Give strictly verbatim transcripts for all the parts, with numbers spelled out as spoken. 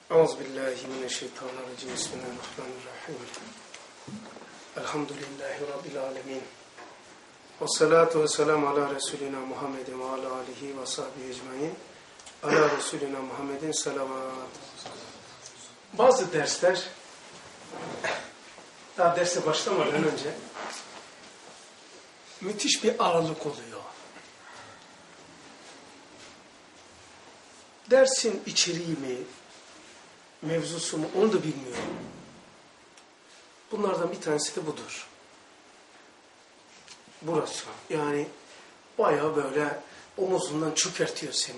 Euzubillahimineşşeytanirracim. Bismillahirrahmanirrahim. Elhamdülillahi Rabbil alemin. Ve salatu ve selamu ala Resulina Muhammedin ve ala alihi ve sahbihi ecmain. Ala Resulina Muhammedin selamat. Bazı dersler, daha derse başlamadan önce müthiş bir ağırlık oluyor. Dersin içeriği mi, mevzusu mu onu da bilmiyorum. Bunlardan bir tanesi de budur. Burası. Yani bayağı böyle omuzundan çökertiyor seni.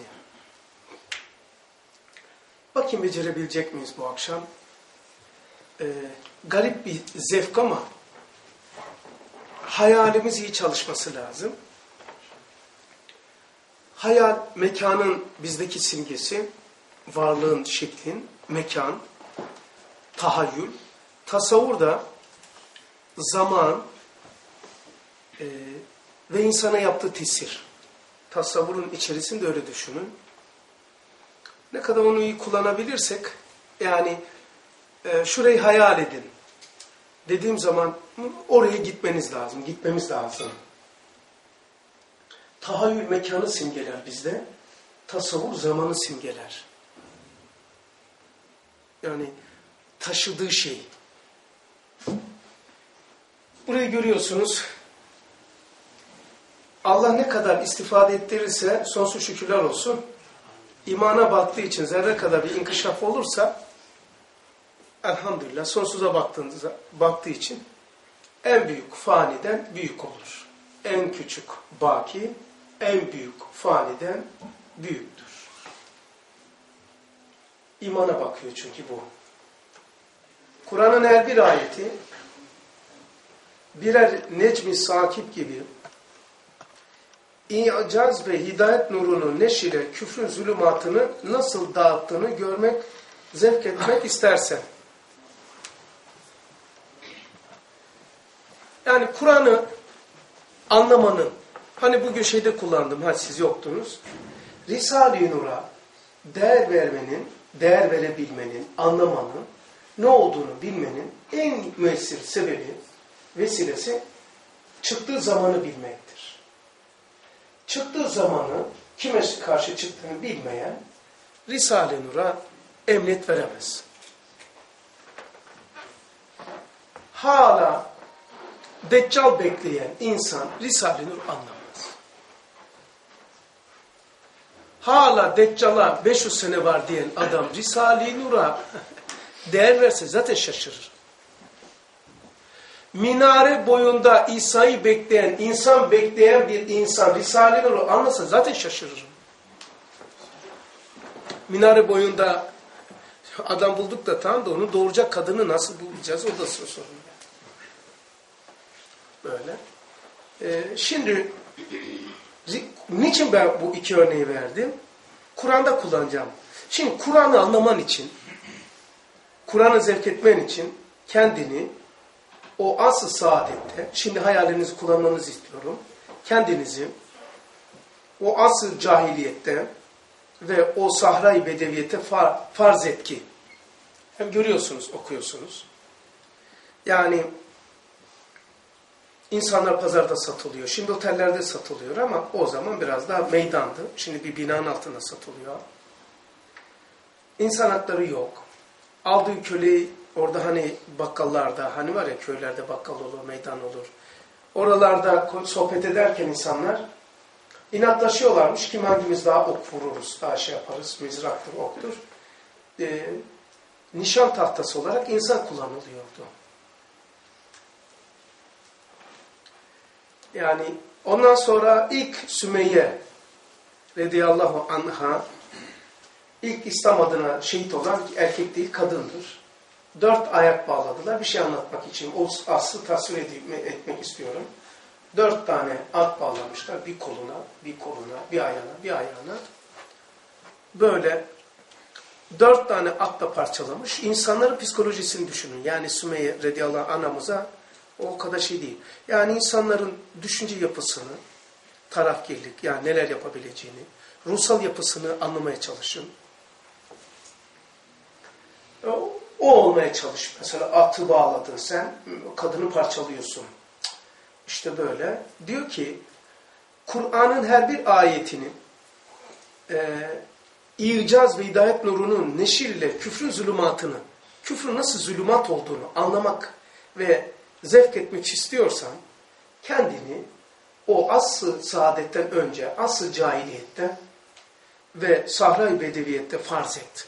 Bakayım becerebilecek miyiz bu akşam? Ee, garip bir zevk ama hayalimiz iyi çalışması lazım. Hayal, mekanın bizdeki simgesi, varlığın, şeklin, mekan, tahayyül, tasavvur da zaman e, ve insana yaptığı tesir. Tasavvurun içerisinde öyle düşünün. Ne kadar onu iyi kullanabilirsek, yani e, şurayı hayal edin dediğim zaman oraya gitmeniz lazım, gitmemiz lazım. Tahayyül mekanı simgeler bizde, tasavvur zamanı simgeler. Yani taşıdığı şey. Burayı görüyorsunuz. Allah ne kadar istifade ettirirse sonsuz şükürler olsun. İmana baktığı için zerre kadar bir inkişaf olursa elhamdülillah sonsuza baktığınızda baktığı için en büyük faniden büyük olur. En küçük baki en büyük faniden büyüktür. İmana bakıyor çünkü bu. Kur'an'ın her bir ayeti birer necmi sakip gibi İcaz ve hidayet nurunu neşire küfrün zulümatını nasıl dağıttığını görmek, zevk etmek istersen. Yani Kur'an'ı anlamanın, hani bugün şeyde kullandım, ha siz yoktunuz. Risale-i Nur'a değer vermenin, değer verebilmenin, anlamanın, ne olduğunu bilmenin en müessir sebebi, vesilesi çıktığı zamanı bilmektir. Çıktığı zamanı, kime karşı çıktığını bilmeyen Risale-i Nur'a emniyet veremez. Hala Deccal bekleyen insan Risale-i Nur anlamaz. Hala Deccal'a beş yüz sene var diyen adam Risale-i Nur'a değer verse zaten şaşırır. Minare boyunda İsa'yı bekleyen, insan bekleyen bir insan Risale-i Nur'u anlasa zaten şaşırır. Minare boyunda adam bulduk da tamam da onu doğuracak kadını nasıl bulacağız? O da sorun. Böyle. Ee, şimdi niçin ben bu iki örneği verdim? Kur'an'da kullanacağım. Şimdi Kur'an'ı anlaman için, Kur'an'ı zevk etmen için kendini o asıl saadette, şimdi hayalinizi kullanmanızı istiyorum. Kendinizi o asıl cahiliyette ve o sahra-i bedeviyete far, farz et ki. Hem görüyorsunuz, okuyorsunuz. Yani insanlar pazarda satılıyor. Şimdi otellerde satılıyor ama o zaman biraz daha meydandı. Şimdi bir binanın altında satılıyor. İnsan hakları yok. Aldığı köleyi orada hani bakkallarda, hani var ya köylerde bakkal olur, meydan olur. Oralarda sohbet ederken insanlar inatlaşıyorlarmış. Kim hangimiz daha ok vururuz, daha şey yaparız, mızraktır, oktur. Ee, nişan tahtası olarak insan kullanılıyordu. Yani ondan sonra ilk Sümeyye radıyallahu anha ilk İslam adına şehit olan erkek değil kadındır. Dört ayak bağladılar bir şey anlatmak için. O aslı tasvir etmek istiyorum. Dört tane at bağlamışlar. Bir koluna, bir koluna, bir ayağına, bir ayağına. Böyle dört tane atla parçalamış. İnsanların psikolojisini düşünün. Yani Sümeyye radıyallahu anhamıza o kadar şey değil. Yani insanların düşünce yapısını, tarafgirlik, yani neler yapabileceğini, ruhsal yapısını anlamaya çalışın. olmaya çalış. Mesela atı bağladın sen, kadını parçalıyorsun. İşte böyle. Diyor ki, Kur'an'ın her bir ayetini e, İcaz ve hidayet nurunun neşirle küfrün zulümatını, küfrün nasıl zulümat olduğunu anlamak ve zevk etmek istiyorsan, kendini o asr-ı saadetten önce, asr-ı cahiliyette ve sahra-i bedeviyette farz et.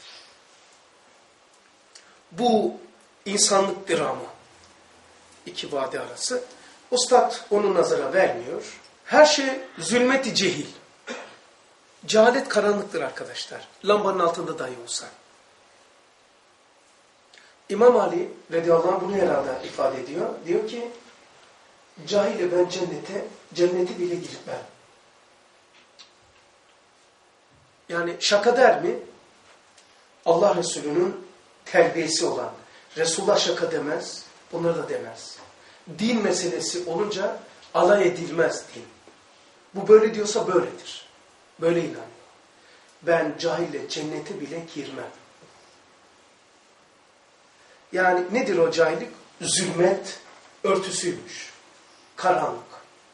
Bu insanlık dramı, iki vadi arası. Ustad onu nazara vermiyor. Her şey zulmet-i cehil. Cehalet karanlıktır arkadaşlar. Lambanın altında dahi olsa. İmam Ali radıyallahu anh bunu herhalde ifade ediyor. Diyor ki, cahile ben cennete, cenneti bile girmem. Yani şaka der mi? Allah Resulü'nün terbiyesi olan. Resulullah şaka demez, onları da demez. Din meselesi olunca alay edilmez din. Bu böyle diyorsa böyledir. Böyle inanıyor. Ben cahille cennete bile girmem. Yani nedir o cahillik? Zulmet örtüsüymüş. Karanlık.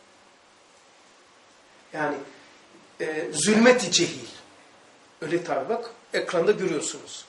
Yani e, zulmet-i cehil. Öyle tabi bak. Ekranda görüyorsunuz.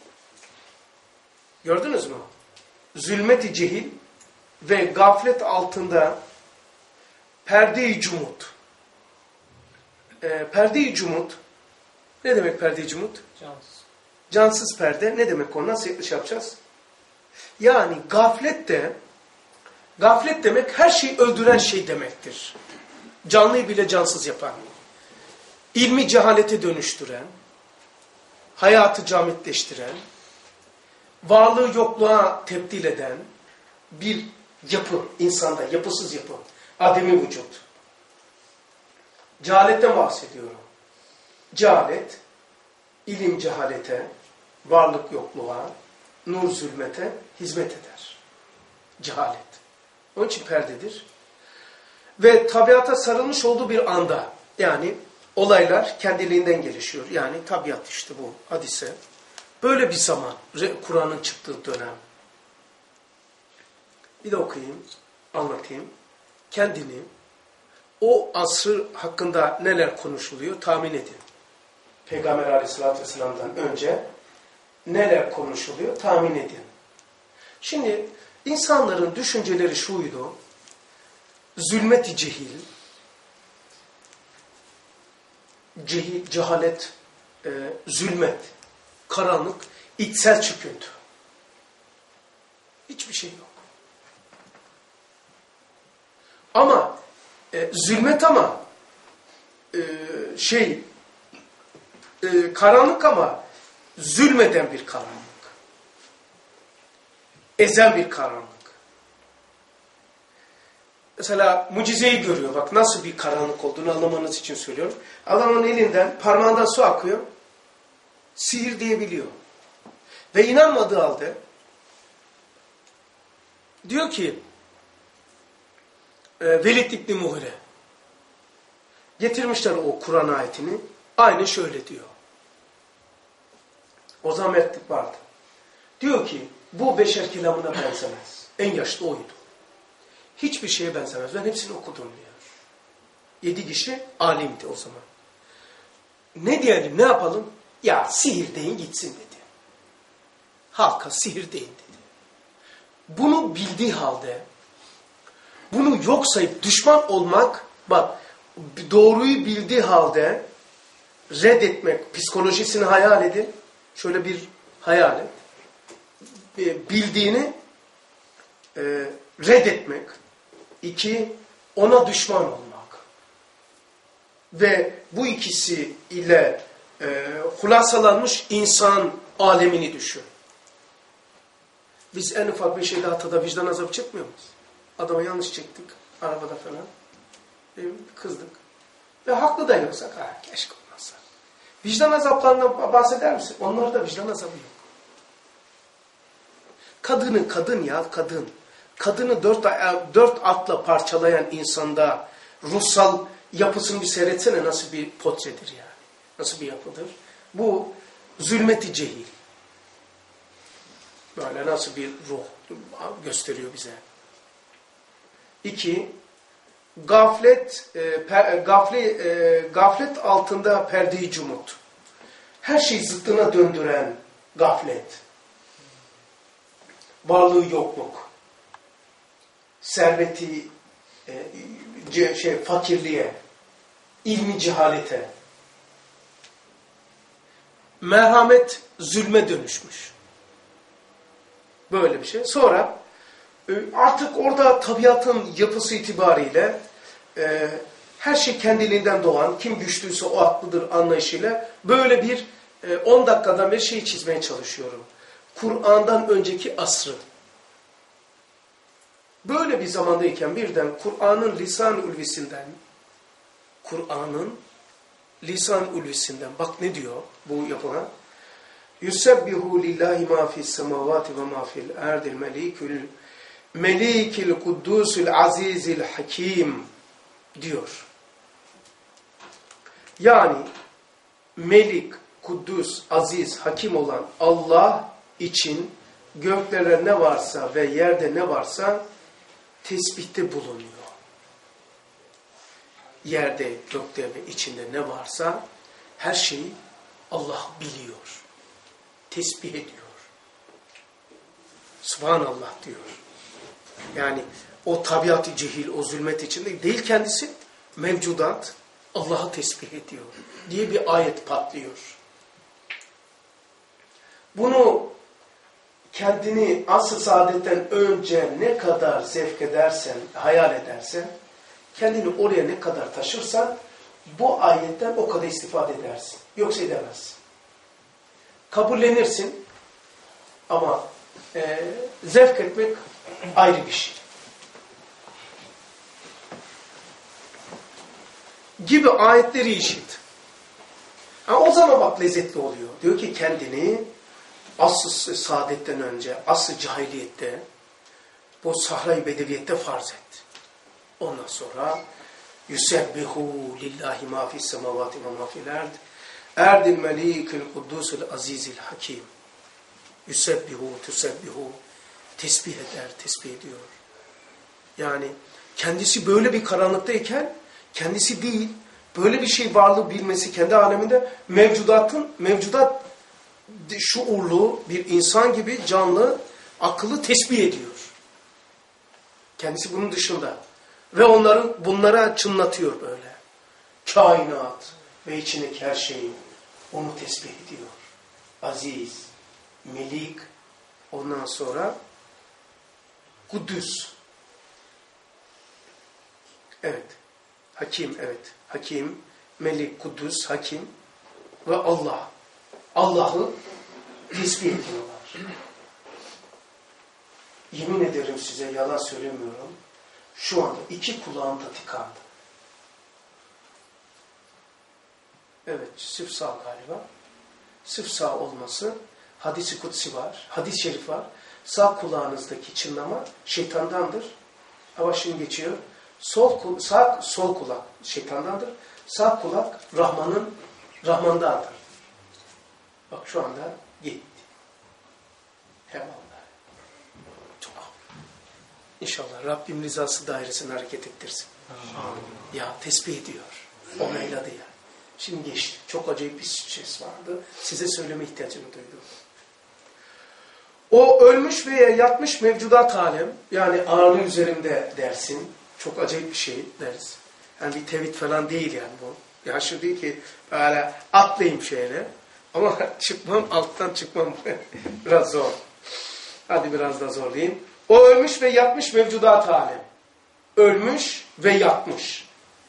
Gördünüz mü? Zulmet-i cehil ve gaflet altında perde-i cumut. E, perde-i cumut ne demek perde-i cumut? Cansız. Cansız perde. Ne demek o? Nasıl şey yapacağız? Yani gaflet de gaflet demek her şeyi öldüren şey demektir. Canlıyı bile cansız yapan. İlmi cehalete dönüştüren, hayatı camitleştiren, varlığı yokluğa tebdil eden bir yapı, insanda yapısız yapı, ademi vücut. Cehaletten bahsediyorum. Cehalet, ilim cehalete, varlık yokluğa, nur zulmete hizmet eder. Cehalet. Onun için perdedir. Ve tabiata sarılmış olduğu bir anda, yani olaylar kendiliğinden gelişiyor. Yani tabiat işte bu hadise. Böyle bir zaman, Kur'an'ın çıktığı dönem. Bir de okuyayım, anlatayım. Kendini, o asır hakkında neler konuşuluyor tahmin edin. Peygamber Aleyhisselatü Vesselam'dan önce neler konuşuluyor tahmin edin. Şimdi insanların düşünceleri şuydu. Zulmet-i cehil, cehil cehalet, e, zulmet, karanlık, içsel çöküntü. Hiçbir şey yok. Ama e, zulmet ama e, şey e, karanlık ama zulmeden bir karanlık. Ezen bir karanlık. Mesela mucizeyi görüyor. Bak nasıl bir karanlık olduğunu anlamanız için söylüyorum. Adamın elinden, parmağından su akıyor. Sihir diyebiliyor. Ve inanmadığı halde diyor ki e, Velid İbni Muhire getirmişler o Kur'an ayetini. Aynı şöyle diyor. O zaman mertlik vardı. Diyor ki bu beşer kelamına benzemez. En yaşlı oydu. Hiçbir şeye benzemez. Ben hepsini okudum diyor. Yedi kişi alimdi o zaman. Ne diyelim, ne yapalım? Ya sihir deyin gitsin dedi. Halka sihir deyin dedi. Bunu bildiği halde, bunu yok sayıp düşman olmak, bak doğruyu bildiği halde reddetmek, psikolojisini hayal edin. Şöyle bir hayal et. Bildiğini e, reddetmek. İki, ona düşman olmak. Ve bu ikisi ile e, hulasalanmış insan alemini düşün. Biz en ufak bir şeyde hatada vicdan azabı çekmiyor muyuz? Adama yanlış çektik. Arabada falan. E, kızdık. Ve haklı da yoksak, ha keşke olmazsa. Vicdan azaplarından bahseder misin? Onlarda vicdan azabı yok. Kadını kadın ya kadın. Kadını dört, dört atla parçalayan insanda ruhsal yapısını bir seyretsene nasıl bir portredir yani. Nasıl bir yapıdır. Bu zulmet-i cehil. Böyle nasıl bir ruh gösteriyor bize. İki, gaflet, e, per, gafle, e, gaflet altında perde-i cumut. Her şeyi zıttına döndüren gaflet. Varlığı yokluk. Serveti e, şey, fakirliğe. İlmi cehalete. Merhamet zulme dönüşmüş. Böyle bir şey. Sonra artık orada tabiatın yapısı itibariyle e, her şey kendiliğinden doğan, kim güçlüyse o haklıdır anlayışıyla böyle bir e, on dakikadan bir şey çizmeye çalışıyorum. Kur'an'dan önceki asrı. Böyle bir zamandayken birden Kur'an'ın lisan-ı ulvisinden, Kur'an'ın lisan-ı ulvisinden, bak ne diyor bu yapılan? Yusebbihu lillahi ma fis semavati ve ma fil erdil melikül melikil kuddusul azizil hakim diyor. Yani melik, kuddus, aziz, hakim olan Allah için göklerde ne varsa ve yerde ne varsa tesbihte bulunuyor. Yerde, gökte ve içinde ne varsa her şeyi Allah biliyor. Tesbih ediyor. Subhanallah diyor. Yani o tabiat-ı cehil, o zulmet içinde değil kendisi, mevcudat Allah'ı tesbih ediyor diye bir ayet patlıyor. Bunu kendini asr-ı saadetten önce ne kadar zevk edersen, hayal edersen, kendini oraya ne kadar taşırsan, bu ayetten o kadar istifade edersin. Yoksa edemezsin. Kabullenirsin ama e, zevk etmek ayrı bir şey. Gibi ayetleri işit. Ha, o zaman bak lezzetli oluyor. Diyor ki kendini asr-ı saadetten önce, asr-ı cahiliyette, bu sahra-i bedeviyette farz et. Ondan sonra yusebbihu lillahi ma fis semavati ve ma fil erd erdil melikül kuddusul azizil hakim. Yusebbihu, tusebbihu, tesbih eder, tesbih ediyor. Yani kendisi böyle bir karanlıktayken, kendisi değil, böyle bir şey varlığı bilmesi kendi aleminde mevcudatın, mevcudat şuurlu bir insan gibi canlı, akıllı tesbih ediyor. Kendisi bunun dışında. Ve onları bunlara çınlatıyor böyle. Kainat ve içindeki her şeyi onu tesbih ediyor. Aziz, melik, ondan sonra Kudüs. Evet. Hakim, evet. Hakim, melik, Kudüs, hakim ve Allah. Allah'ı tesbih ediyorlar. Yemin ederim size, yalan söylemiyorum. Şu anda iki kulağım da tıkandı. Evet, sırf sağ galiba. Sırf sağ olması, hadis-i kutsi var, hadis-i şerif var. Sağ kulağınızdaki çınlama şeytandandır. Hava şimdi geçiyor. Sol, sağ, sol kulak şeytandandır. Sağ kulak Rahman'ın, Rahman'dandır. Bak şu anda gitti. Hemen. Çok İnşallah Rabbim rızası dairesini hareket ettirsin. Amin. Ya tesbih ediyor. O meyladı ya. Şimdi geçti. Çok acayip bir ses vardı. Size söyleme ihtiyacını duydum. O ölmüş veya yatmış mevcudat alem, yani ağırlığı üzerinde dersin. Çok acayip bir şey deriz. Yani bir tevhid falan değil yani bu. Ya şu değil ki böyle atlayayım şeyle. Ama çıkmam, alttan çıkmam biraz zor. Hadi biraz da zorlayayım. O ölmüş ve yatmış mevcudat alem. Ölmüş ve yatmış.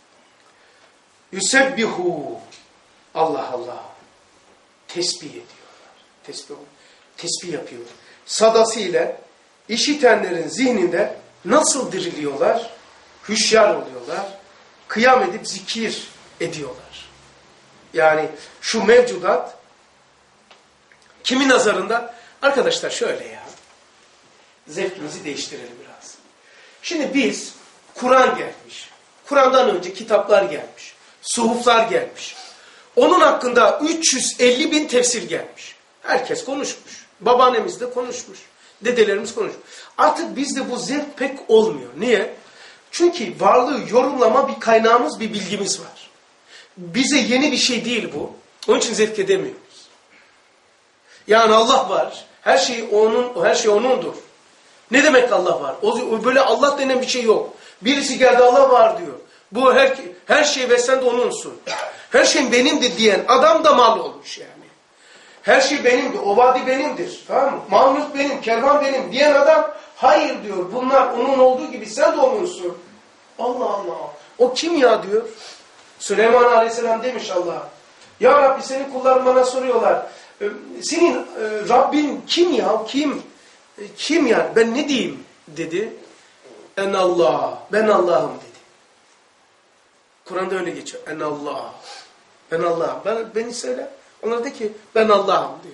Yusebbihu. Allah Allah. Tesbih ediyorlar. Tesbih, tesbih yapıyor. Sadası ile işitenlerin zihninde nasıl diriliyorlar? Hüşyar oluyorlar. Kıyam edip zikir ediyorlar. Yani şu mevcudat kimin nazarında? Arkadaşlar şöyle ya. Zevkimizi değiştirelim biraz. Şimdi biz, Kur'an gelmiş. Kur'an'dan önce kitaplar gelmiş. Suhuflar gelmiş. Onun hakkında üç yüz elli bin tefsir gelmiş. Herkes konuşmuş. Babaannemiz de konuşmuş. Dedelerimiz konuşuyor. Artık bizde bu zevk pek olmuyor. Niye? Çünkü varlığı yorumlama bir kaynağımız, bir bilgimiz var. Bize yeni bir şey değil bu. Onun için zevk edemiyoruz. Yani Allah var. Her şey onun, her şey onundur. Ne demek Allah var? O, böyle Allah denen bir şey yok. Birisi geldi Allah var diyor. Bu her, her şey ve sen de onunsun. Her şey benimdir diyen adam da mal olmuş yani. Her şey benimdir, o vadi benimdir. Tamam mı? Mamluk benim, kervan benim diyen adam hayır diyor. Bunlar onun olduğu gibi sen de onunsun. Allah Allah. O kim ya diyor. Süleyman Aleyhisselam demiş Allah'a. Ya Rabbi senin kulların bana soruyorlar. Senin e, Rabbin kim ya? Kim? E, kim ya? Ben ne diyeyim? Dedi. En Allah. Ben Allah'ım dedi. Kur'an'da öyle geçiyor. En Allah. Ben Allah'ım. Ben, beni söyle. Onlar de ki ben Allah'ım diyor.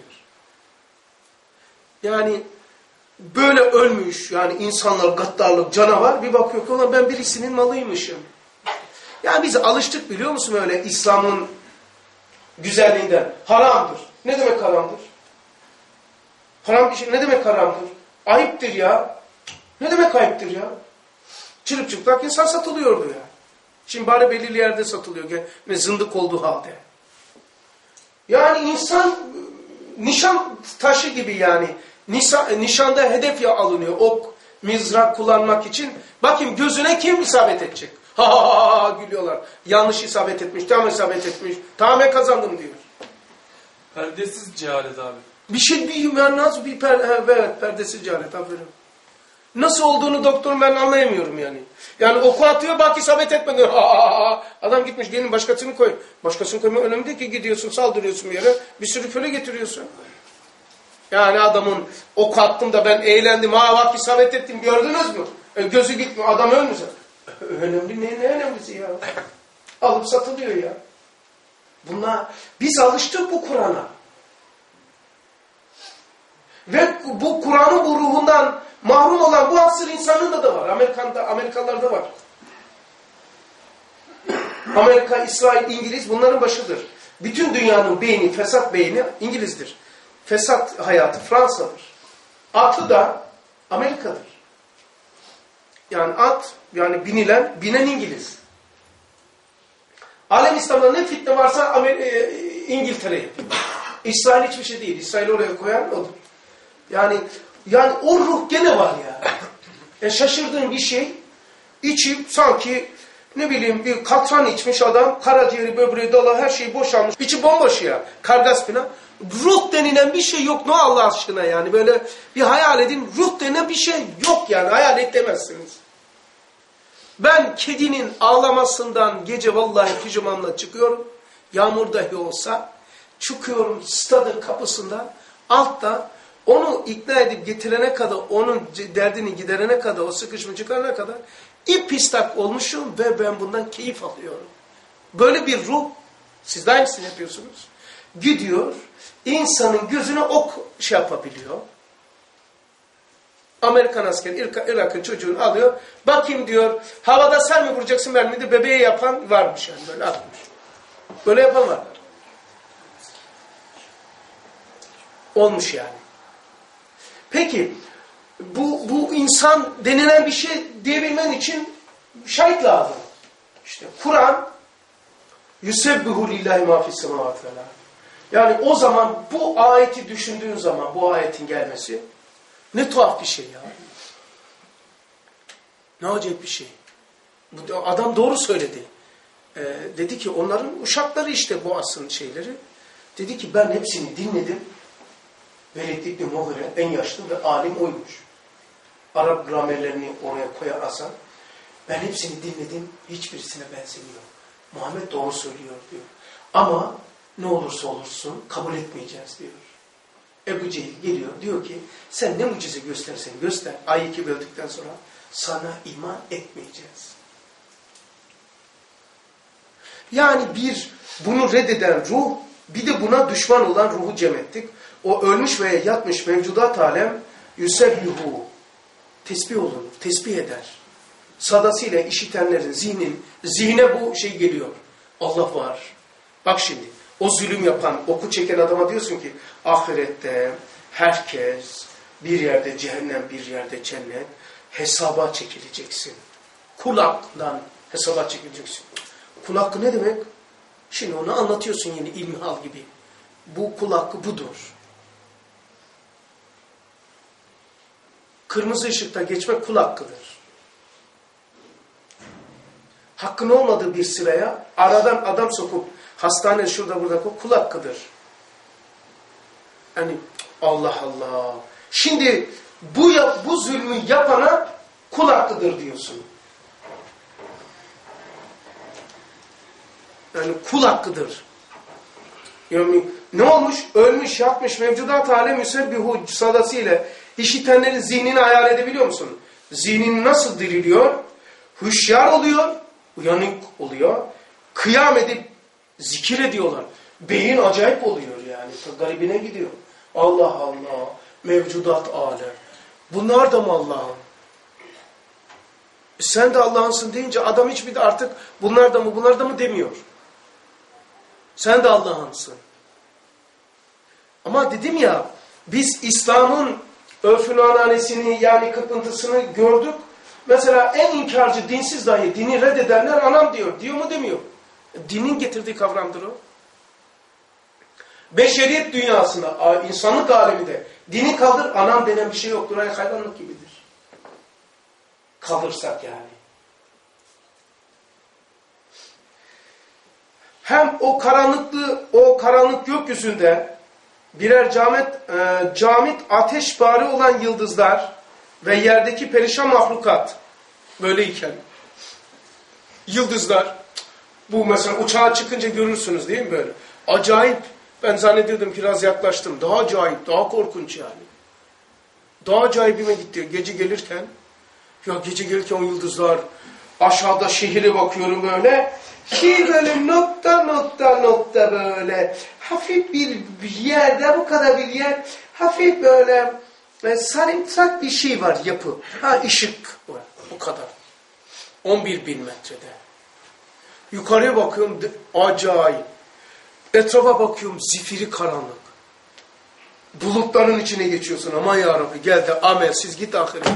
Yani böyle ölmüş yani insanlar gaddarlık, canavar bir bakıyor ki ona ben birisinin malıymışım. Yani biz alıştık biliyor musun öyle İslam'ın güzelliğinden. Haramdır. Ne demek haramdır? Haram bir şey ne demek haramdır? Ayıptır ya. Ne demek ayıptır ya? Çırıp çıplak insan satılıyordu ya. Şimdi bari belirli yerde satılıyor. Ne zındık olduğu halde. Yani insan nişan taşı gibi yani. Nişan, nişanda hedef ya alınıyor. Ok, mızrak kullanmak için. Bakayım gözüne kim isabet edecek? Ha ha ha ha gülüyorlar. Yanlış isabet etmiş, tam isabet etmiş. Tamamen kazandım diyor. Perdesiz cehalet abi. Bir şey bir yani nasıl bir per, evet perdesiz cehalet aferin. Nasıl olduğunu doktorum ben anlayamıyorum yani. Yani oku atıyor bak isabet etmedi. Ha, ha, ha. Adam gitmiş gelin başkasını koy. Başkasını koyma önemli değil ki gidiyorsun saldırıyorsun bir yere. Bir sürü köle getiriyorsun. Yani adamın oku attım da ben eğlendim. Ha bak isabet ettim gördünüz mü? E, gözü gitmiyor adam ölmüyor. Önemli ne, ne önemlisi ya? Alıp satılıyor ya. Bunlar biz alıştık bu Kur'an'a. Ve bu Kur'an'ın bu ruhundan mahrum olan bu asır insanında da var. Amerika'da, Amerikalılarda var. Amerika, İsrail, İngiliz bunların başıdır. Bütün dünyanın beyni, fesat beyni İngiliz'dir. Fesat hayatı Fransa'dır. Atı da Amerika'dır. Yani at, yani binilen, binen İngiliz. Alem İslam'da ne fitne varsa İngiltere yapıyor. İsrail hiçbir şey değil. İsrail oraya koyan odur. Yani yani o ruh gene var ya. E şaşırdığın bir şey içip sanki ne bileyim bir katran içmiş adam karaciğeri böbreği dolu her şey boşalmış. İçi bomboş ya. Kargaspina. Ruh denilen bir şey yok. Ne Allah aşkına yani böyle bir hayal edin. Ruh denilen bir şey yok yani. Hayal edemezsiniz. Ben kedinin ağlamasından gece vallahi pijamamla çıkıyorum. Yağmur dahi olsa çıkıyorum stadın kapısında altta onu ikna edip getirene kadar, onun derdini giderene kadar, o sıkışma çıkarana kadar ip istak olmuşum ve ben bundan keyif alıyorum. Böyle bir ruh, siz de aynısını yapıyorsunuz. Gidiyor, insanın gözüne ok şey yapabiliyor. Amerikan askeri Irak'ın çocuğunu alıyor. Bakayım diyor, havada sen mi vuracaksın ben mi de bebeğe yapan varmış yani böyle atmış. Böyle yapan var. Olmuş yani. Peki bu, bu insan denilen bir şey diyebilmen için şahit lazım. İşte Kur'an yusebbihu lillahi ma fis semavati vel ard. Yani o zaman bu ayeti düşündüğün zaman bu ayetin gelmesi ne tuhaf bir şey ya. Ne acayip bir şey. Adam doğru söyledi. Ee, dedi ki onların uşakları işte bu asrın şeyleri. Dedi ki ben hepsini dinledim. Velid İbni Mughire en yaşlı ve alim oymuş. Arap gramerlerini oraya koyan Hasan. Ben hepsini dinledim. Hiçbirisine benzemiyor. Muhammed doğru söylüyor diyor. Ama ne olursa olursun kabul etmeyeceğiz diyor. Ebu Cehil geliyor diyor ki sen ne mucize göstersen göster. Ayı iki böldükten sonra sana iman etmeyeceğiz. Yani bir bunu reddeden ruh bir de buna düşman olan ruhu cem ettik. O ölmüş veya yatmış mevcudat alem yusebbihu tesbih olur, tesbih eder. Sadasıyla işitenlerin zihnin, zihne bu şey geliyor. Allah var. Bak şimdi o zulüm yapan, oku çeken adama diyorsun ki ahirette herkes Bir yerde cehennem, bir yerde cennet. Hesaba çekileceksin. Kul hakkından hesaba çekileceksin. Kul hakkı ne demek? Şimdi onu anlatıyorsun yine ilmihal gibi. Bu kul hakkı budur. Kırmızı ışıkta geçmek kul hakkıdır. Hakkın olmadığı bir sıraya aradan adam sokup hastane şurada burada koyup kul hakkıdır. Yani Allah Allah. Şimdi bu bu zulmü yapana kul hakkıdır diyorsun. Yani kul hakkıdır. Yani ne olmuş? Ölmüş, yatmış, mevcudat alem müsebbihu sadasıyla işitenlerin zihnini hayal edebiliyor musun? Zihnin nasıl diriliyor? Hüşyar oluyor, uyanık oluyor. Kıyam edip zikir ediyorlar. Beyin acayip oluyor yani. Garibine gidiyor. Allah Allah. Mevcudat alem. Bunlar da mı Allah'ın? Sen de Allah'ınsın deyince adam hiçbir de artık bunlar da mı bunlar da mı demiyor. Sen de Allah'ınsın. Ama dedim ya biz İslam'ın örfün ananesini yani kıpıntısını gördük. Mesela en inkarcı dinsiz dahi dini reddedenler anam diyor. Diyor mu demiyor. Dinin getirdiği kavramdır o. Beşeriyet dünyasında, insanlık aleminde dini kaldır anam denen bir şey yoktur. Ay hayvanlık gibidir. Kaldırsak yani. Hem o karanlıklı, o karanlık gökyüzünde birer camit, e, camit ateşpare olan yıldızlar ve yerdeki perişan mahlukat böyleyken yıldızlar bu mesela uçağa çıkınca görürsünüz değil mi böyle? Acayip. Ben zannediyordum ki biraz yaklaştım. Daha acayip, daha korkunç yani. Daha acayibime gitti. Gece gelirken ya gece gelirken o yıldızlar aşağıda şehire bakıyorum böyle. Şey böyle nokta nokta nokta böyle hafif bir yerde bu kadar bir yer hafif böyle e, sarımsak bir şey var yapı. Ha ışık var. Bu kadar. on bir bin metrede. Yukarıya bakıyorum acayip. Etrafa bakıyorum zifiri karanlık. Bulutların içine geçiyorsun. Aman yarabbi gel de amelsiz git ahirete.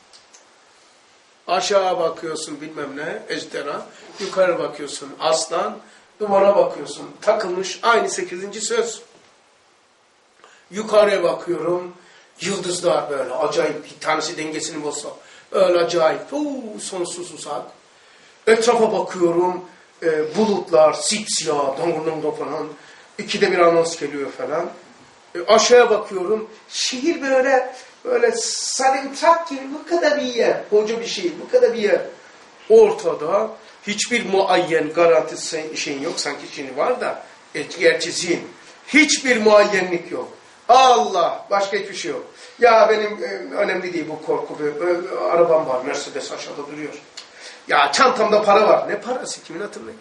Aşağı bakıyorsun bilmem ne ejderha. Yukarı bakıyorsun aslan. Duvara bakıyorsun takılmış aynı sekizinci söz. Yukarıya bakıyorum. Yıldızlar böyle acayip. Bir tanesi dengesini bozsa. Öyle acayip. Uuu sonsuz uzak. Etrafa bakıyorum. E, bulutlar, sipsiyah, dongundan falan. İkide bir anons geliyor falan. E, aşağıya bakıyorum. Şehir böyle böyle sarımsak gibi bu kadar bir yer. Koca bir şehir. Bu kadar bir yer. Ortada hiçbir muayyen garantisi şeyin yok. Sanki şimdi var da gerçi zihin. Hiçbir muayyenlik yok. Allah. Başka hiçbir şey yok. Ya benim e, önemli değil bu korku. E, arabam var. Mercedes aşağıda duruyor. Ya çantamda para var. Ne parası? Kimin hatırlayın?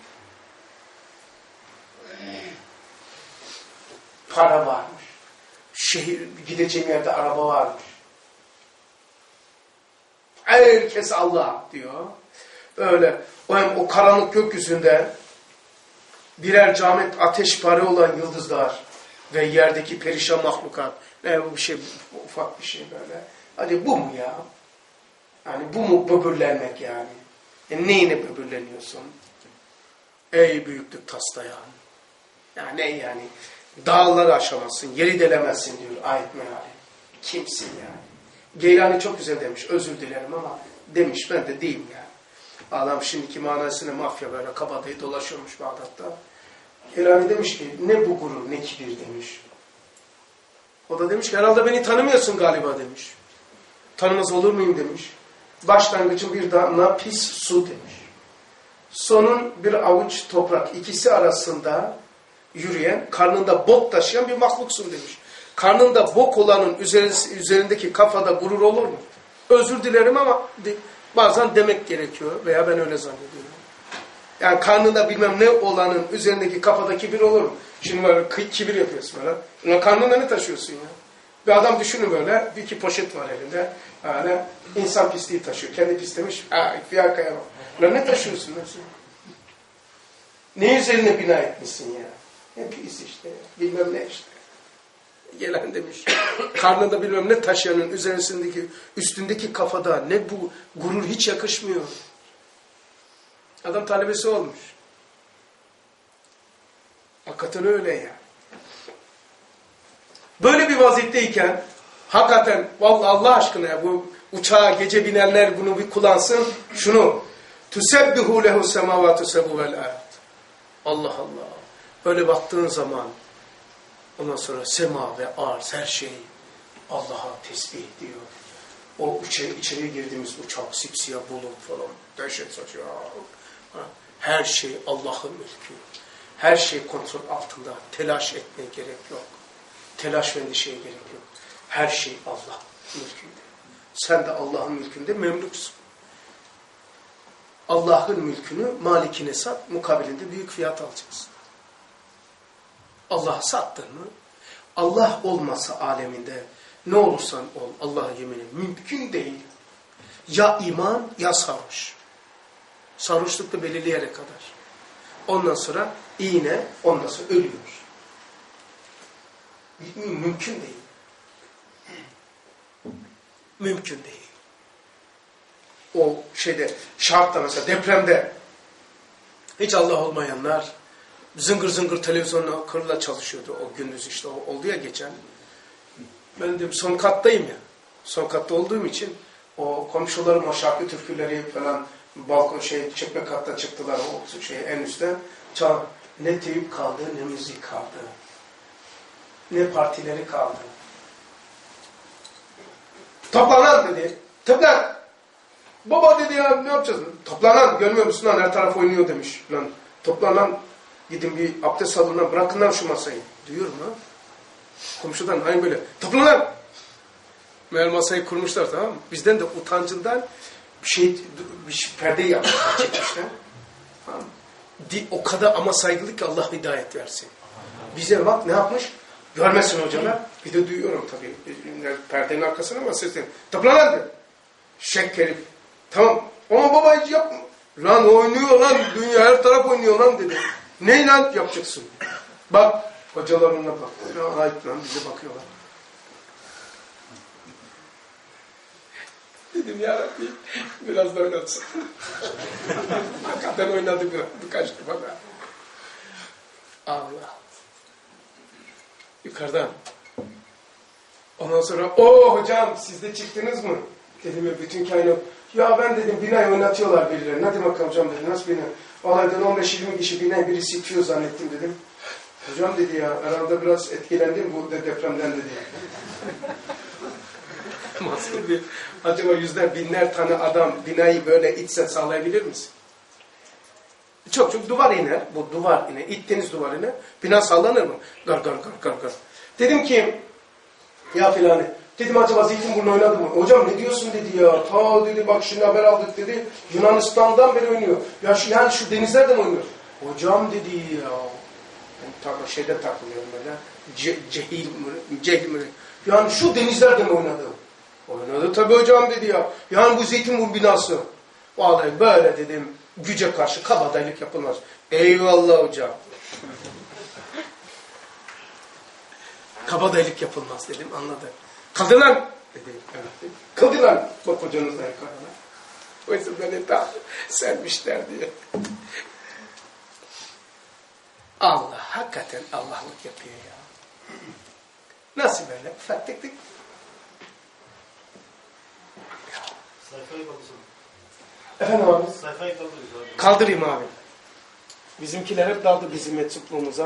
Para varmış. Şehir, gideceğim yerde araba varmış. Herkes Allah diyor. Öyle. O, hem o karanlık gökyüzünde birer camit ateşpare olan yıldızlar ve yerdeki perişan mahlukat. Ne bu bir şey, ufak bir şey böyle. Hadi bu mu ya? Yani bu mu böbürlenmek yani? E neyine böbürleniyorsun? Ey büyüklük taslayan. Yani ne yani? Dağları aşamazsın, yeri delemezsin diyor ayet meali. Kimsin yani? Geylani çok güzel demiş, özür dilerim ama demiş, ben de değilim yani. Adam şimdiki manasına mafya böyle kabadayı dolaşıyormuş Bağdat'ta. Geylani demiş ki, ne bu gurur, ne kibir demiş. O da demiş ki, herhalde beni tanımıyorsun galiba demiş. Tanımaz olur muyum demiş. Başlangıcın bir damla pis su demiş. Sonun bir avuç toprak, ikisi arasında yürüyen, karnında bok taşıyan bir mahluksun demiş. Karnında bok olanın üzerindeki kafada gurur olur mu? Özür dilerim ama de, bazen demek gerekiyor veya ben öyle zannediyorum. Yani karnında bilmem ne olanın üzerindeki kafada kibir olur mu? Şimdi böyle kibir yapıyorsun böyle. Karnında ne taşıyorsun ya? Bir adam düşünün böyle, bir iki poşet var elinde. Yani insan pisliği taşıyor. Kendi pislemiş, ha, fiyakaya bak. Lan ne taşıyorsun nasıl? Ne üzerine bina etmişsin ya? Ne pis işte, bilmem ne işte. gelen demiş. Karnında bilmem ne taşıyanın üzerindeki, üstündeki kafada ne bu gurur hiç yakışmıyor. Adam talebesi olmuş. Hakikaten öyle ya. Böyle bir vaziyetteyken hakikaten vallahi Allah aşkına ya bu uçağa gece binenler bunu bir kullansın. Şunu tüsebbihu lehu semavatu sebu vel ard. Allah Allah. Böyle baktığın zaman ondan sonra sema ve arz her şey Allah'a tesbih ediyor. O içeri, içeriye girdiğimiz uçak sipsiyah bulut falan dehşet saçıyor. Her şey Allah'ın mülkü. Her şey kontrol altında. Telaş etmeye gerek yok. Telaş ve endişeye gerek yok. Her şey Allah mülkünde. Sen de Allah'ın mülkünde memluksun. Allah'ın mülkünü malikine sat, mukabilinde büyük fiyat alacaksın. Allah'a sattın mı? Allah olmasa aleminde ne olursan ol, Allah'a yemin mümkün değil. Ya iman ya sarhoş. Sarhoşlukta belirli yere kadar. Ondan sonra iğne, ondan sonra ölüyor. Mümkün değil. Mümkün değil. O şeyde, şartta mesela depremde hiç Allah olmayanlar zıngır zıngır televizyonla kırla çalışıyordu o gündüz işte o oldu ya geçen. Ben de son kattayım ya. Son katta olduğum için o komşularım o şarkı türküleri falan balkon şey çekme katta çıktılar o şey en üstte. Çal, ne teyip kaldı ne müzik kaldı. Ne partileri kaldı. Toplanan dedi. Toplan. Baba dedi ya ne yapacağız? Toplanan görmüyor musun lan her taraf oynuyor demiş. Lan toplanan gidin bir abdest salonuna bırakın lan şu masayı. Duyuyorum ha. Komşudan aynı böyle. Toplanan. Meğer masayı kurmuşlar tamam mı? Bizden de utancından bir şey, bir şey perde yapmışlar, çekmişler. Tamam mı? O kadar ama saygılı ki Allah hidayet versin. Bize bak ne yapmış? Görmesin hocalar. Bir de duyuyorum tabii. Perdenin arkasına ama seslerim. Toplanan dedi. Şek herif. Tamam. Ama baba hiç yapma. Lan oynuyor lan. Dünya her taraf oynuyor lan dedi. Ne lan yapacaksın? Bak. Hocalarına bak. Ya ayıp lan bize bakıyorlar. Dedim ya Rabbi biraz da oynatsın. Hakikaten oynadı bir, birkaç defa da. Allah. Yukarıdan. Ondan sonra o hocam siz de çıktınız mı? Dedim ya bütün kainat. Ya ben dedim binayı oynatıyorlar birilerine. Hadi bakalım hocam dedi. Nasıl bina? Vallahi on beş yirmi kişi binayı biri sikiyor zannettim dedim. Hocam dedi ya herhalde biraz etkilendim bu depremden dedi. Maske diyor. Acaba yüzler binler tane adam binayı böyle itse sağlayabilir misin? Çok çok duvar iner. Bu duvar iner. İttiniz duvar iner. Bina sallanır mı? Gar gar gar gar gar. Dedim ki ya filan. Dedim acaba Zeytinburnu oynadı mı? Hocam ne diyorsun dedi ya. Ta dedi bak şimdi haber aldık dedi. Yunanistan'dan beri oynuyor. Ya şu, yani şu denizlerden oynuyor. Hocam dedi ya. Yani tam şeyde takılıyorum böyle. Ce, cehil mi? Cehil mi? Yani şu denizlerden oynadı. Oynadı tabii hocam dedi ya. Yani bu Zeytinburnu binası. Vallahi böyle dedim. Güce karşı kabadayılık yapılmaz. Eyvallah hocam. Kabadayılık yapılmaz dedim anladı. Kaldır lan dedi. Evet. Kaldır lan. Bak hocanız da yukarıda. Oysa beni daha sermişler diye. Allah hakikaten Allah'lık yapıyor ya. Nasıl böyle? Ufak tek tek. Sayfayı kaldırsın. Efendim abi? Sayfayı kaldırırız abi. Kaldırayım abi. Bizimkiler hep daldı bizim meczupluğumuza.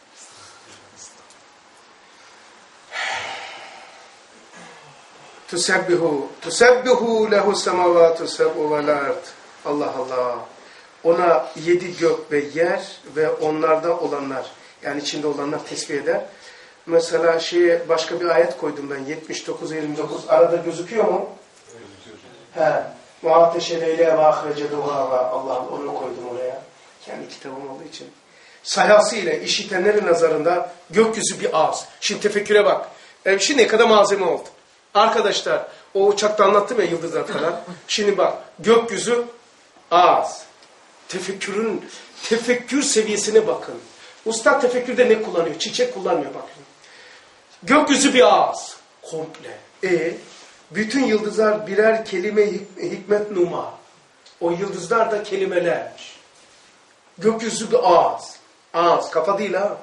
Tusebbihu, tusebbihu lehu semavatu seb'u vel ard. Allah Allah. Ona yedi gök ve yer ve onlarda olanlar, yani içinde olanlar tesbih eder. Mesela şeye başka bir ayet koydum ben. yetmiş dokuz yirmi dokuz arada gözüküyor mu? He. Muateşe leyle ve ahrece duhava. Allah onu koydum oraya. Kendi kitabım olduğu için. Sayası ile işitenlerin nazarında gökyüzü bir ağız. Şimdi tefekküre bak. E, şimdi ne kadar malzeme oldu. Arkadaşlar o uçakta anlattım ya yıldızlar falan. Şimdi bak gökyüzü ağız. Tefekkürün, tefekkür seviyesine bakın. Usta tefekkürde ne kullanıyor? Çiçek kullanmıyor bakın. Gökyüzü bir ağız. Komple. E bütün yıldızlar birer kelime hik hikmet numa. O yıldızlar da kelimelermiş. Gökyüzü bir ağız. Ağız. Kafa değil ha.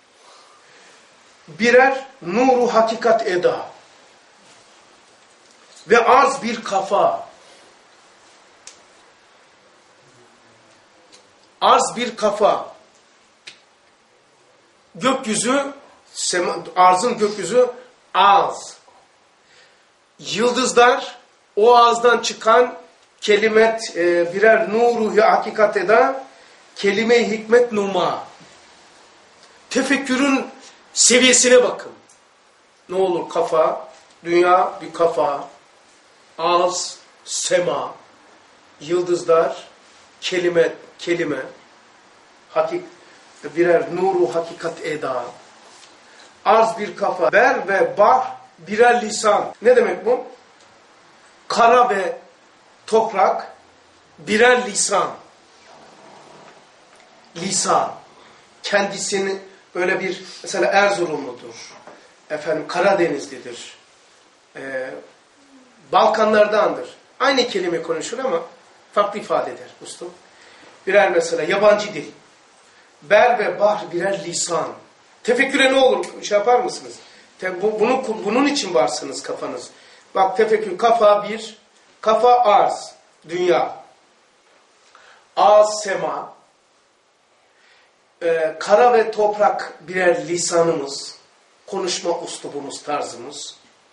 Birer nuru hakikat eda. Ve arz bir kafa. Arz bir kafa. Gökyüzü, arzın gökyüzü ağız. Yıldızlar o ağızdan çıkan kelimet e, birer nuru hakikat eda, kelime-i hikmet numa. Tefekkürün seviyesine bakın. Ne olur kafa, dünya bir kafa, ağız, sema, yıldızlar, kelime, kelime, hakik, birer nuru hakikat eda, arz bir kafa, ber ve bah birer lisan. Ne demek bu? Kara ve toprak birer lisan. Lisan. Kendisini böyle bir, mesela Erzurumludur. Efendim Karadenizlidir. Ee, Balkanlardandır. Aynı kelime konuşur ama farklı ifade eder ustum. Birer mesela yabancı dil. Ber ve bahr birer lisan. Tefekküre ne olur? Şey yapar mısınız? Te, bu, bunu, bunun için varsınız kafanız. Bak tefekkür kafa bir, kafa arz, dünya. Ağız sema. Ee, kara ve toprak birer lisanımız. Konuşma üslubumuz, tarzımız.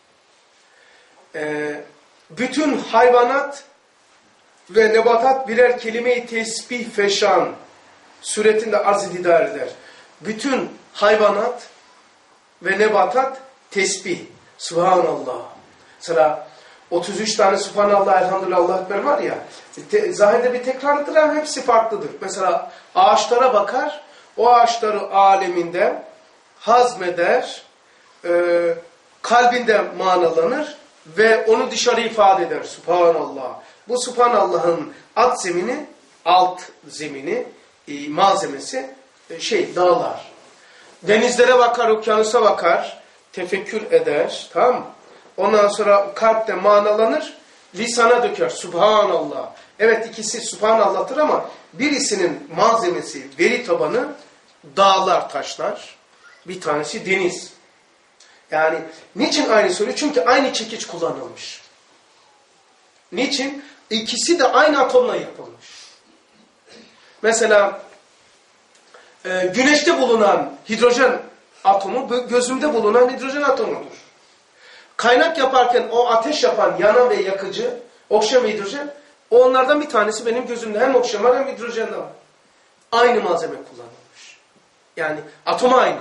Ee, bütün hayvanat ve nebatat birer kelime-i tesbih feşan suretinde arz-ı didar eder. Bütün hayvanat ve nebatat tesbih. Subhanallah. Mesela otuz üç tane Subhanallah, Elhamdülillah, Allahu Ekber var ya, te, zahirde bir tekrardır ama hepsi farklıdır. Mesela ağaçlara bakar, o ağaçları aleminde hazmeder, e, kalbinde manalanır ve onu dışarı ifade eder. Subhanallah. Bu Subhanallah'ın alt zemini, alt zemini, e, malzemesi e, şey dağlar. Denizlere bakar, okyanusa bakar, tefekkür eder, tamam mı? Ondan sonra kalpte manalanır, lisana döker. Subhanallah. Evet ikisi Subhanallah'tır ama birisinin malzemesi, veri tabanı dağlar, taşlar. Bir tanesi deniz. Yani niçin aynı söylüyor? Çünkü aynı çekiç kullanılmış. Niçin? İkisi de aynı atomla yapılmış. Mesela e, güneşte bulunan hidrojen atomu gözümde bulunan hidrojen atomudur. Kaynak yaparken o ateş yapan yanan ve yakıcı oksijen ve hidrojen, onlardan bir tanesi benim gözümde hem oksijen var hem hidrojen de var. Aynı malzeme kullanılmış. Yani atom aynı.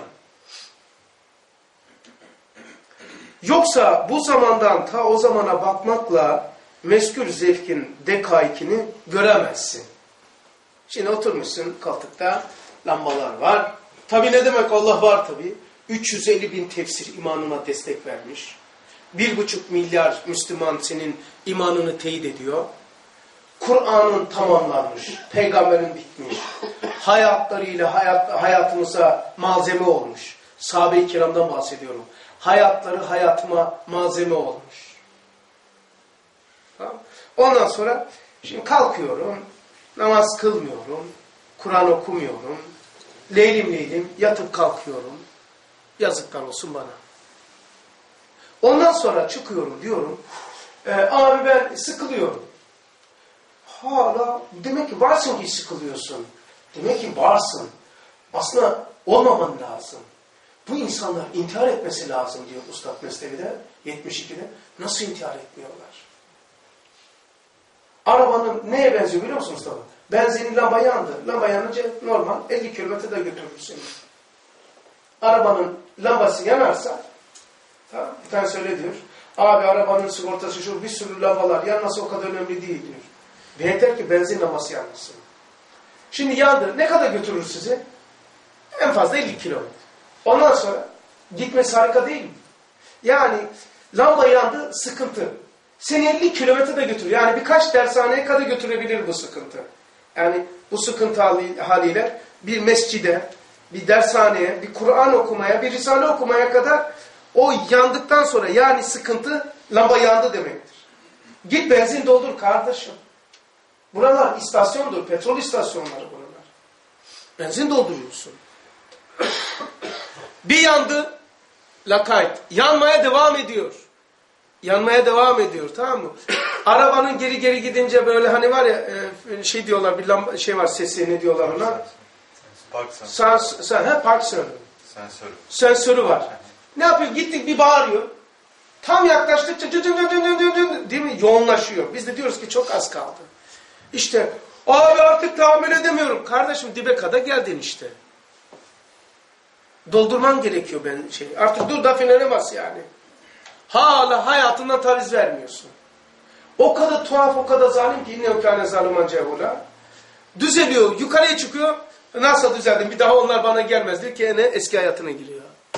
Yoksa bu zamandan ta o zamana bakmakla meskür zevkin dekaikini göremezsin. Şimdi oturmuşsun koltukta, lambalar var. Tabi ne demek Allah var tabi. üç yüz elli bin tefsir imanına destek vermiş. Bir buçuk milyar Müslüman senin imanını teyit ediyor. Kur'an'ın tamamlanmış, peygamberin bitmiş, hayatlarıyla hayat, hayatımıza malzeme olmuş. Sahabe-i kiramdan bahsediyorum. Hayatları hayatıma malzeme olmuş. Tamam. Ondan sonra şimdi kalkıyorum, namaz kılmıyorum, Kur'an okumuyorum, leylim leylim yatıp kalkıyorum. Yazıklar olsun bana. Ondan sonra çıkıyorum diyorum, e, abi ben sıkılıyorum. Hala demek ki varsın ki sıkılıyorsun. Demek ki varsın. Aslında olmaman lazım. Bu insanlar intihar etmesi lazım diyor Üstad Mesnevi'de yetmiş ikide. Nasıl intihar etmiyorlar? Arabanın neye benziyor biliyor musun Mustafa? Benzin lamba yandı. Lamba yanınca normal elli kilometrede götürür seni. Arabanın lambası yanarsa, tamam, bir tane söyle diyor. Abi arabanın sigortası şu, bir sürü lambalar yanması o kadar önemli değil diyor. Ve yeter ki benzin lambası yanmasın. Şimdi yandı. Ne kadar götürür sizi? En fazla elli kilometre. Ondan sonra gitmesi harika değil mi? Yani lamba yandı, sıkıntı. Seni elli kilometre de götürür. Yani birkaç dershaneye kadar götürebilir bu sıkıntı. Yani bu sıkıntı haliyle bir mescide, bir dershaneye, bir Kur'an okumaya, bir Risale okumaya kadar O yandıktan sonra yani sıkıntı lamba yandı demektir. Git benzin doldur kardeşim. Buralar istasyondur, petrol istasyonları buralar. Benzin dolduruyorsun. Bir yandı, lakayt. Yanmaya devam ediyor. Yanmaya devam ediyor, tamam mı? Arabanın geri geri gidince böyle hani var ya şey diyorlar, bir lamba, şey var, sesi ne diyorlar ona? Park sensörü. Sen, he, park sensörü. Sensörü. Sensörü var. Ne yapıyor? Gittik bir bağırıyor. Tam yaklaştıkça cı cı cı cı cı cı, değil mi? Yoğunlaşıyor. Biz de diyoruz ki çok az kaldı. İşte abi artık tahammül edemiyorum. Kardeşim dibe kadar geldin işte. Doldurman gerekiyor ben şey. Artık dur da frene bas yani. Hala hayatından taviz vermiyorsun. O kadar tuhaf, o kadar zalim ki inne kâne zâluman cehûlâ. Düzeliyor, yukarıya çıkıyor. Nasıl düzeldim? Bir daha onlar bana gelmez diyor ki ne eski hayatına giriyor.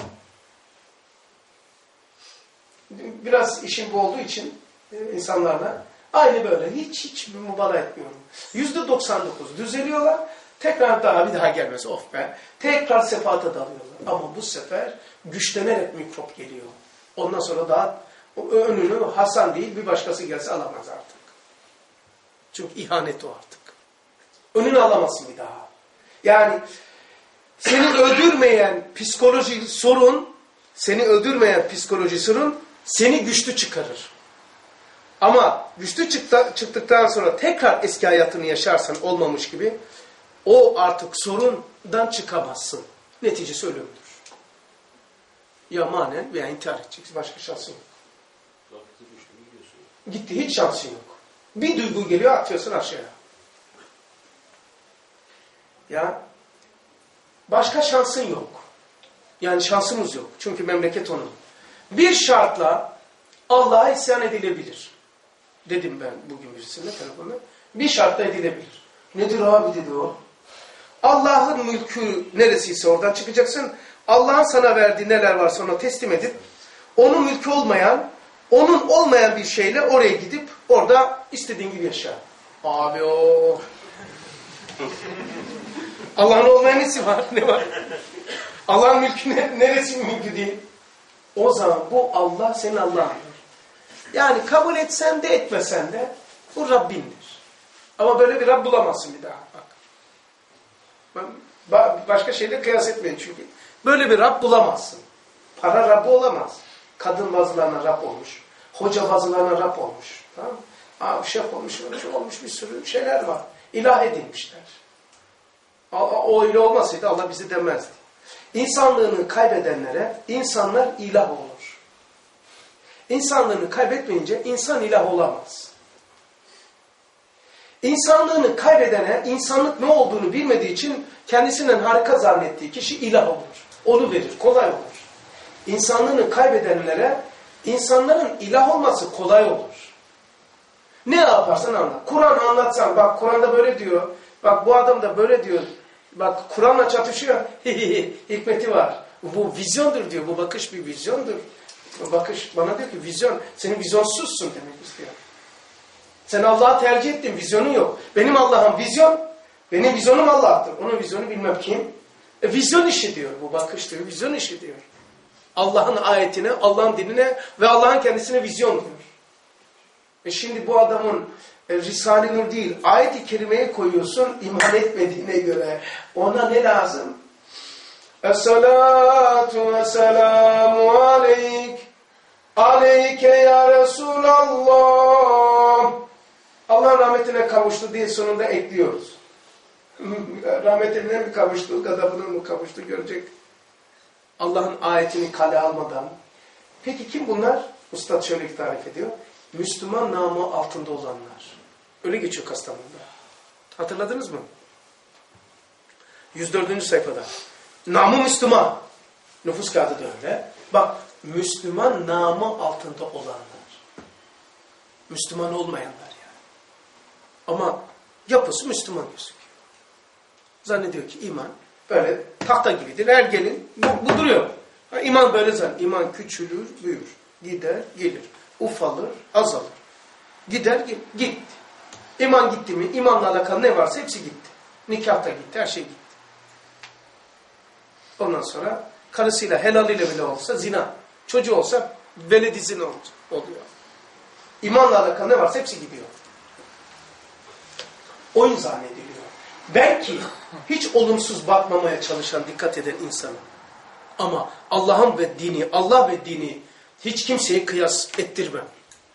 Biraz işim bu olduğu için insanlarla aynı böyle hiç hiç mübalağa etmiyorum. Yüzde doksan dokuz düzeliyorlar. Tekrar daha bir daha gelmez. Of be. Tekrar sefata dalıyorlar. Ama bu sefer güçlenerek mikrop geliyor. Ondan sonra daha önünü Hasan değil bir başkası gelse alamaz artık. Çünkü ihanet o artık. Önünü alamazsın bir daha. Yani seni öldürmeyen psikoloji sorun, seni öldürmeyen psikoloji sorun seni güçlü çıkarır. Ama güçlü çıktı, çıktıktan sonra tekrar eski hayatını yaşarsan olmamış gibi o artık sorundan çıkamazsın. Neticesi ölümdür. Ya manen veya intihar edeceksin. Başka şansın yok. Gitti hiç şansın yok. Bir duygu geliyor atıyorsun aşağıya. Ya başka şansın yok. Yani şansımız yok. Çünkü memleket onun. Bir şartla Allah'a isyan edilebilir. Dedim ben bugün birisine telefonda. Bir şartla edilebilir. Nedir abi dedi o. Allah'ın mülkü neresiyse oradan çıkacaksın. Allah'ın sana verdiği neler varsa ona teslim edip onun mülkü olmayan, onun olmayan bir şeyle oraya gidip orada istediğin gibi yaşa. Abi o. Allah'ın olmayan nesi var? Ne var? Allah'ın mülkü ne, neresi mülkü değil? O zaman bu Allah senin Allah'ındır. Yani kabul etsen de etmesen de bu Rabbindir. Ama böyle bir Rab bulamazsın bir daha. Bak. Başka şeyle kıyas etmeyin çünkü. Böyle bir Rab bulamazsın. Para Rabbi olamaz. Kadın bazılarına Rab olmuş. Hoca bazılarına Rab olmuş. Tamam mı? Abi şef olmuş, olmuş, olmuş bir sürü şeyler var. İlah edilmişler. O öyle olmasaydı Allah bizi demezdi. İnsanlığını kaybedenlere insanlar ilah olur. İnsanlığını kaybetmeyince insan ilah olamaz. İnsanlığını kaybedene insanlık ne olduğunu bilmediği için kendisinden harika zannettiği kişi ilah olur. Onu verir, kolay olur. İnsanlığını kaybedenlere insanların ilah olması kolay olur. Ne yaparsan anlat. Kur'an anlatsan, bak Kur'an'da böyle diyor, bak bu adam da böyle diyor, bak Kur'an'la çatışıyor, hikmeti var. Bu vizyondur diyor, bu bakış bir vizyondur. Bu bakış bana diyor ki vizyon, senin vizyonsuzsun demek istiyor. Sen Allah'ı tercih ettin, vizyonun yok. Benim Allah'ım vizyon, benim vizyonum Allah'tır. Onun vizyonu bilmem kim. E, vizyon işi diyor, bu bakış diyor, vizyon işi diyor. Allah'ın ayetine, Allah'ın dinine ve Allah'ın kendisine vizyon diyor. E şimdi bu adamın e, Risale-i Nur değil, ayet-i kerimeye koyuyorsun iman etmediğine göre. Ona ne lazım? Es-salatu ve-selamu aleyk aleyke ya Resulallah. Allah'ın rahmetine kavuştu diye sonunda ekliyoruz. Rahmetine mi kavuştu, gadabına mı kavuştu görecek. Allah'ın ayetini kale almadan. Peki kim bunlar? Üstad şöyle tarif ediyor. Müslüman namı altında olanlar. Öyle geçiyor Kastamonu'da. Hatırladınız mı? yüz dördüncü sayfada. Namı Müslüman. Nüfus kağıdı da öyle. Bak, Müslüman namı altında olanlar. Müslüman olmayanlar yani. Ama yapısı Müslüman gözüküyor. Zannediyor ki iman böyle tahta gibidir. Her gelin bu, bu duruyor. Ha, iman böyle zannediyor. İman küçülür, büyür. Gider, gelir. Ufalır, azalır. Gider, gitti. İman gitti mi? İmanla alakalı ne varsa hepsi gitti. Nikah da gitti, her şey gitti. Ondan sonra karısıyla, helaliyle bile olsa zina. Çocuğu olsa veledizin oluyor. İmanla alakalı ne varsa hepsi gidiyor. Oyun zannediliyor. Belki hiç olumsuz bakmamaya çalışan, dikkat eden insanı. Ama Allah'ın ve dini, Allah ve dini hiç kimseye kıyas ettirmem.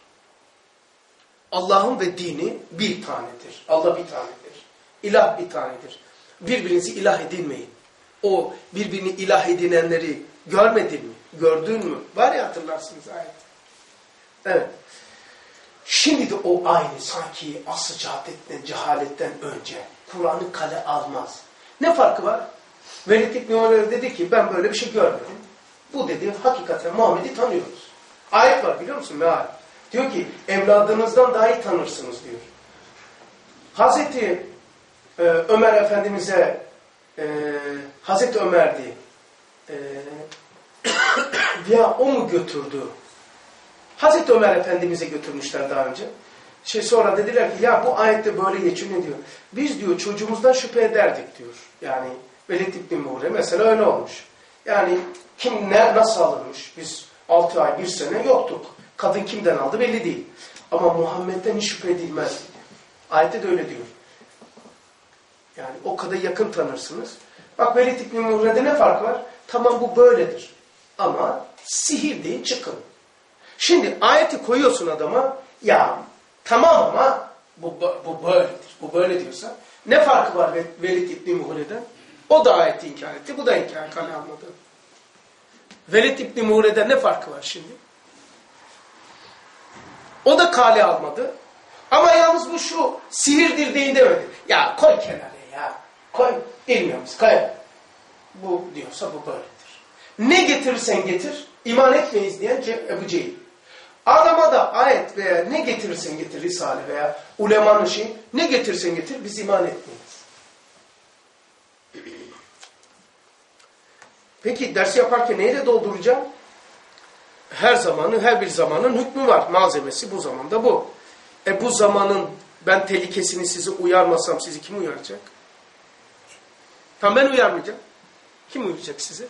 Allah'ın ve dini bir tanedir. Allah bir tanedir. İlah bir tanedir. Birbirinizi ilah edinmeyin. O birbirini ilah edinenleri görmedin mi? Gördün mü? Var ya, hatırlarsınız ayet. Evet. Şimdi de o aynı sanki asıl cehaletten, cehaletten önce Kur'an'ı kale almaz. Ne farkı var? Velid İbn Ömer dedi ki ben böyle bir şey görmedim. Bu dedi hakikaten Muhammed'i tanıyoruz. Ayet var biliyor musun? Meal. Diyor ki evladınızdan daha iyi tanırsınız diyor. Hazreti e, Ömer Efendimiz'e e, Hazreti Ömer'di. E, ya o mu götürdü? Hazreti Ömer Efendimiz'e götürmüşler daha önce. Şey sonra dediler ki ya bu ayette böyle geçiyor ne diyor? Biz diyor çocuğumuzdan şüphe ederdik diyor. Yani Velid İbn Muğre mesela öyle olmuş. Yani kim ne nasıl alınmış? Biz altı ay bir sene yoktuk. Kadın kimden aldı belli değil. Ama Muhammed'den hiç şüphe edilmez diyor. Ayette de öyle diyor. Yani o kadar yakın tanırsınız. Bak Velid İbn Muğre'de ne fark var? Tamam bu böyledir. Ama sihir değil çıkın. Şimdi ayeti koyuyorsun adama, ya tamam ama bu, bu böyledir, bu böyle diyorsa ne farkı var Velid İbn Muğre'den? O da ayeti inkar etti, bu da inkar kale almadı. Velid İbn Muğre'den ne farkı var şimdi? O da kale almadı. Ama yalnız bu şu sihirdir deyin demedi. Ya koy kenara ya, koy, bilmiyor musun, koy. Bu diyorsa bu böyledir. Ne getirirsen getir, iman etmeyiz diyen Ebu Cehil. Adama da ayet veya ne getirirsen getir Risale veya ulemanın şey, ne getirsen getir biz iman etmeyiz. Peki ders yaparken neyle dolduracağım? Her zamanın, her bir zamanın hükmü var. Malzemesi bu zamanda bu. E bu zamanın ben tehlikesini sizi uyarmasam sizi kim uyaracak? Tam ben uyarmayacağım. Kim uyaracak sizi?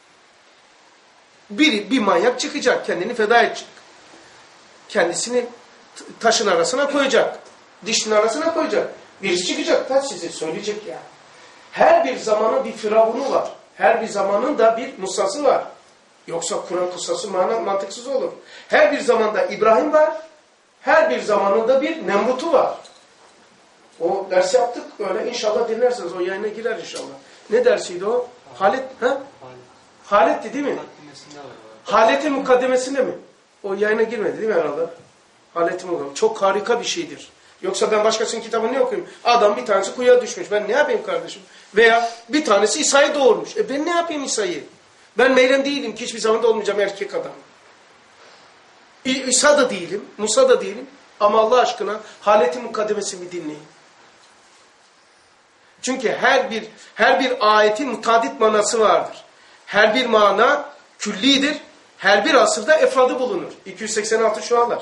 Bir, bir manyak çıkacak, kendini feda edecek. Kendisini taşın arasına koyacak. Dişin arasına koyacak. Birisi çıkacak, taş size söyleyecek yani. Her bir zamanın bir firavunu var. Her bir zamanın da bir Musa'sı var. Yoksa Kur'an kıssası mantıksız olur. Her bir zamanda İbrahim var. Her bir zamanında bir Nemrut'u var. O ders yaptık öyle inşallah dinlerseniz o yayına girer inşallah. Ne dersiydi o? Halet, ha? Halet'ti değil mi? Halet'in mukaddemesinde mi? O yayına girmedi değil mi herhalde? Halet'in mukaddemesi. Çok harika bir şeydir. Yoksa ben başkasının kitabını ne okuyayım? Adam bir tanesi kuyuya düşmüş. Ben ne yapayım kardeşim? Veya bir tanesi İsa'yı doğurmuş. E ben ne yapayım İsa'yı? Ben Meryem değilim ki hiçbir zaman da olmayacağım erkek adam. İsa da değilim, Musa da değilim. Ama Allah aşkına Halet'in mukaddemesini dinleyin. Çünkü her bir her bir ayetin mutadit manası vardır. Her bir mana küllidir. Her bir asırda efradı bulunur. iki yüz seksen altı şualar.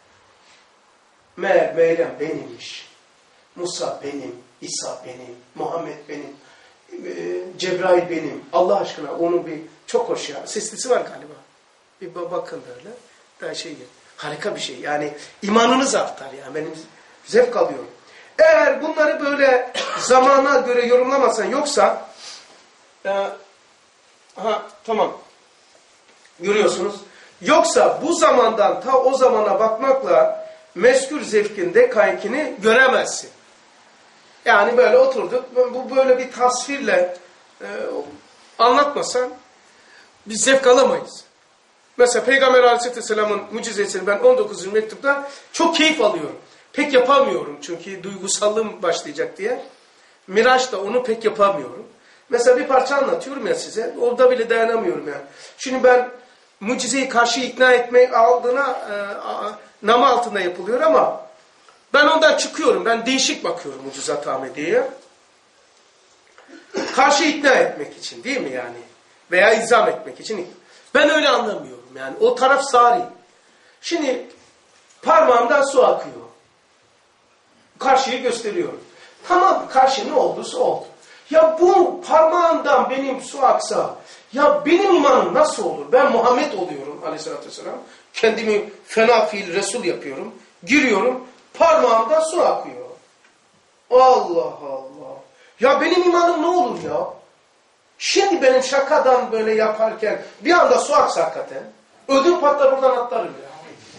Meğer Meryem benimmiş. Musa benim, İsa benim, Muhammed benim, Cebrail benim. Allah aşkına onun bir çok hoş ya. Seslisi var galiba. Bir bakın böyle. Daha şey harika bir şey. Yani imanınız artar yani. Benim zevk alıyorum. Eğer bunları böyle zamana göre yorumlamasan yoksa e, ha tamam. Görüyorsunuz. Yoksa bu zamandan ta o zamana bakmakla meskür zevkinde kaykini göremezsin. Yani böyle oturduk. Bu böyle bir tasvirle e, anlatmasan biz zevk alamayız. Mesela Peygamber Aleyhisselam'ın mucizesini ben on dokuzuncu mektupta çok keyif alıyorum. Pek yapamıyorum çünkü duygusallığım başlayacak diye. Miraç'ta onu pek yapamıyorum. Mesela bir parça anlatıyorum ya size. Orada bile dayanamıyorum yani. Şimdi ben mucizeyi karşı ikna etmek aldığına e, nama altında yapılıyor ama ben ondan çıkıyorum. Ben değişik bakıyorum Mucizat Ahmediye'ye. Karşı ikna etmek için değil mi yani? Veya izam etmek için. Ben öyle anlamıyorum yani. O taraf sari. Şimdi parmağımdan su akıyor. Karşıyı gösteriyorum. Tamam karşı ne olduysa oldu. Ya bu parmağından benim su aksa, ya benim imanım nasıl olur? Ben Muhammed oluyorum aleyhissalatü vesselam. Kendimi fena fiil Resul yapıyorum. Giriyorum, parmağımdan su akıyor. Allah Allah. Ya benim imanım ne olur ya? Şimdi benim şakadan böyle yaparken bir anda su aksa hakikaten. Ödüm patlar, buradan atlarım ya.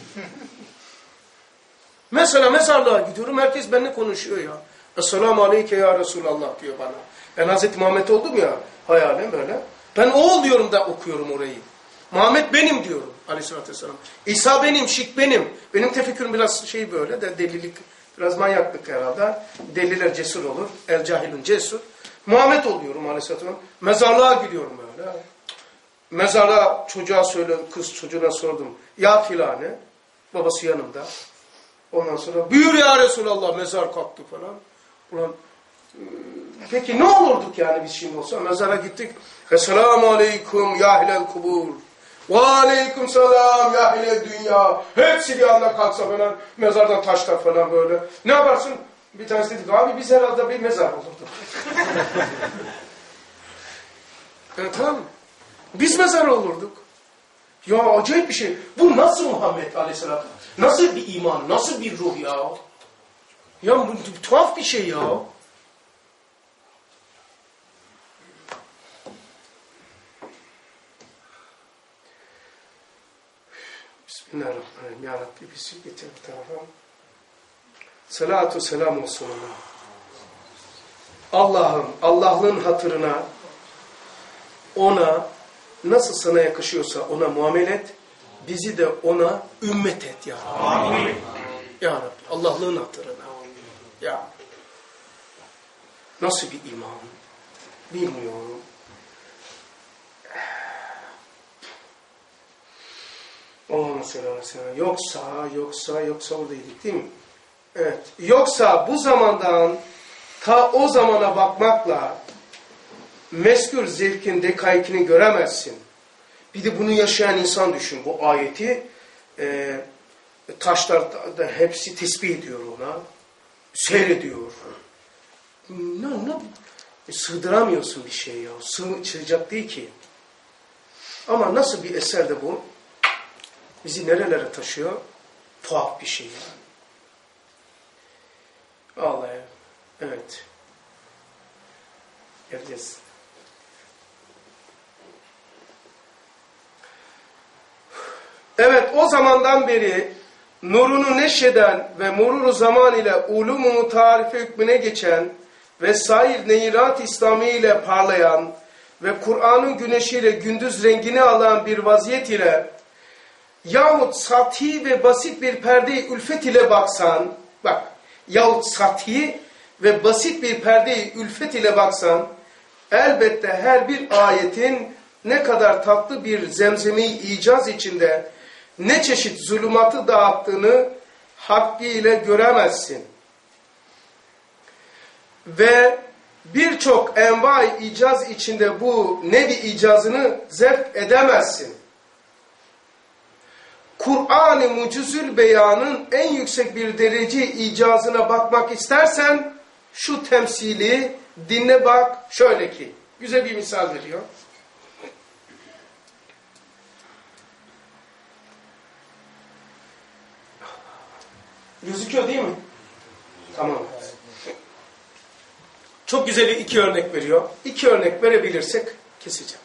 Mesela mezarlığa gidiyorum, herkes benimle konuşuyor ya. Esselamu aleyke ya Resulallah diyor bana. Ben Hazreti Muhammed oldum ya, hayalim böyle. Ben o oluyorum da okuyorum orayı. Muhammed benim diyorum aleyhissalatü vesselam. İsa benim, şirk benim. Benim tefekkürüm biraz şey böyle de delilik, biraz manyaklık herhalde. Deliler cesur olur. El cahilun cesur. Muhammed oluyorum aleyhissalatü vesselam. Mezarlığa gidiyorum böyle. Mezarlığa çocuğa söyle, kız çocuğuna sordum. Ya filane, babası yanımda. Ondan sonra buyur ya Resulallah, mezar kalktı falan. Ulan peki ne olurduk yani biz şimdi olsa? Mezara gittik. Esselamu aleyküm ya hilel kubur. Ve aleyküm selam ya hilel dünya. Hepsi bir anda kalksa falan. Mezardan taşlar falan böyle. Ne yaparsın? Bir tanesi dedik abi biz herhalde bir mezar olurduk. Evet tamam. Biz mezar olurduk. Ya acayip bir şey. Bu nasıl Muhammed Aleyhisselam? Nasıl bir iman? Nasıl bir ruh ya? Ya bu tuhaf bir şey ya. Bismillahirrahmanirrahim. Ya Rabbi bizi getir bu tarafa. Salatu selam olsun ona. Allah'ım, Allah'ın hatırına ona nasıl sana yakışıyorsa ona muamele et. Bizi de ona ümmet et ya Rabbi. Amin. Ya Rabbi Allah'ın hatırına. Ya nasıl bir iman? Bilmiyorum. Allah'ın selamı selam. Yoksa, yoksa, yoksa oradaydık değil mi? Evet. Yoksa bu zamandan ta o zamana bakmakla meskür zevkin dekaikini göremezsin. Bir de bunu yaşayan insan düşün. Bu ayeti e, taşlar da hepsi tesbih ediyor ona. Seyrediyor. Ne, ne? E, sığdıramıyorsun bir şey ya. Sığacak değil ki. Ama nasıl bir eser de bu? Bizi nerelere taşıyor? Tuhaf bir şey yani. Vallahi evet. Geleceğiz. Evet, o zamandan beri nurunu neşreden ve mururu zaman ile ulûm-u tarife hükmüne geçen ve sair neyrat İslami ile parlayan ve Kur'an'ın güneşiyle gündüz rengini alan bir vaziyet ile yahut sati ve basit bir perde-i ülfet ile baksan, bak, yahut sati ve basit bir perde-i ülfet ile baksan, elbette her bir ayetin ne kadar tatlı bir zemzemi icaz içinde ne çeşit zulümatı dağıttığını hakkıyla göremezsin. Ve birçok envai icaz içinde bu nevi icazını zevk edemezsin. Kur'an-ı Mucizül Beyan'ın en yüksek bir derece icazına bakmak istersen şu temsili dinle bak, şöyle ki. Güzel bir misal veriyor. Gözüküyor değil mi? Tamam. Çok güzel iki örnek veriyor. İki örnek verebilirsek keseceğim.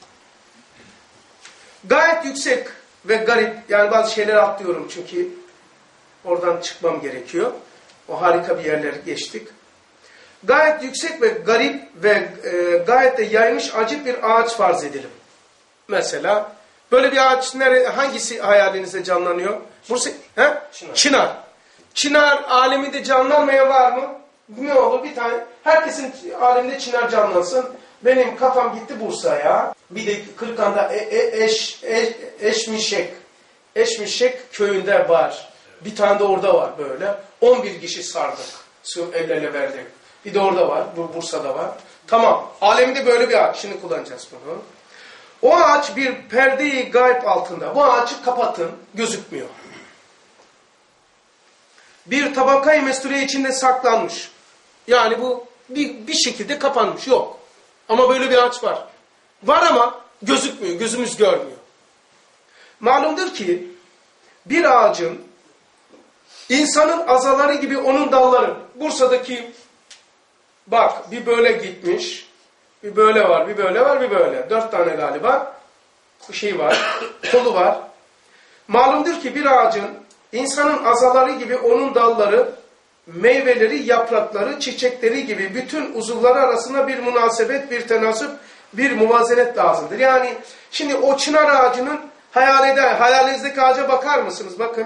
Gayet yüksek ve garip, yani bazı şeyleri atlıyorum çünkü oradan çıkmam gerekiyor. O harika bir yerler geçtik. Gayet yüksek ve garip ve e, gayet de yaymış acip bir ağaç farz edelim. Mesela böyle bir ağaç nere, hangisi hayalinizde canlanıyor? Burası, he? Çınar. Çınar. Çınar aleminde canlanmaya var mı? Ne olur bir tane, herkesin aleminde çınar canlansın. Benim kafam gitti Bursa'ya. Bir de Kırıkhan'da e, e, eş, eş, Eşmişek. Eşmişek köyünde var. Bir tane de orada var böyle. on bir kişi sardık. El ele verdik. Bir de orada var. Bu Bursa'da var. Tamam. Aleminde böyle bir ağaç. Şimdi kullanacağız bunu. O ağaç bir perde-i gayb altında. Bu ağacı kapatın. Gözükmüyor. Bir tabaka-i mesture içinde saklanmış. Yani bu bir, bir şekilde kapanmış. Yok. Ama böyle bir ağaç var. Var ama gözükmüyor. Gözümüz görmüyor. Malumdur ki bir ağacın insanın azaları gibi onun dalları. Bursa'daki bak bir böyle gitmiş. Bir böyle var, bir böyle var, bir böyle. Dört tane galiba bir şey var. Kolu var. Malumdur ki bir ağacın insanın azaları gibi onun dalları, meyveleri, yaprakları, çiçekleri gibi bütün uzuvları arasında bir münasebet, bir tenasüp, bir muvazenet lazımdır. Yani şimdi o çınar ağacının hayal eder, hayalinizdeki ağaca bakar mısınız? Bakın.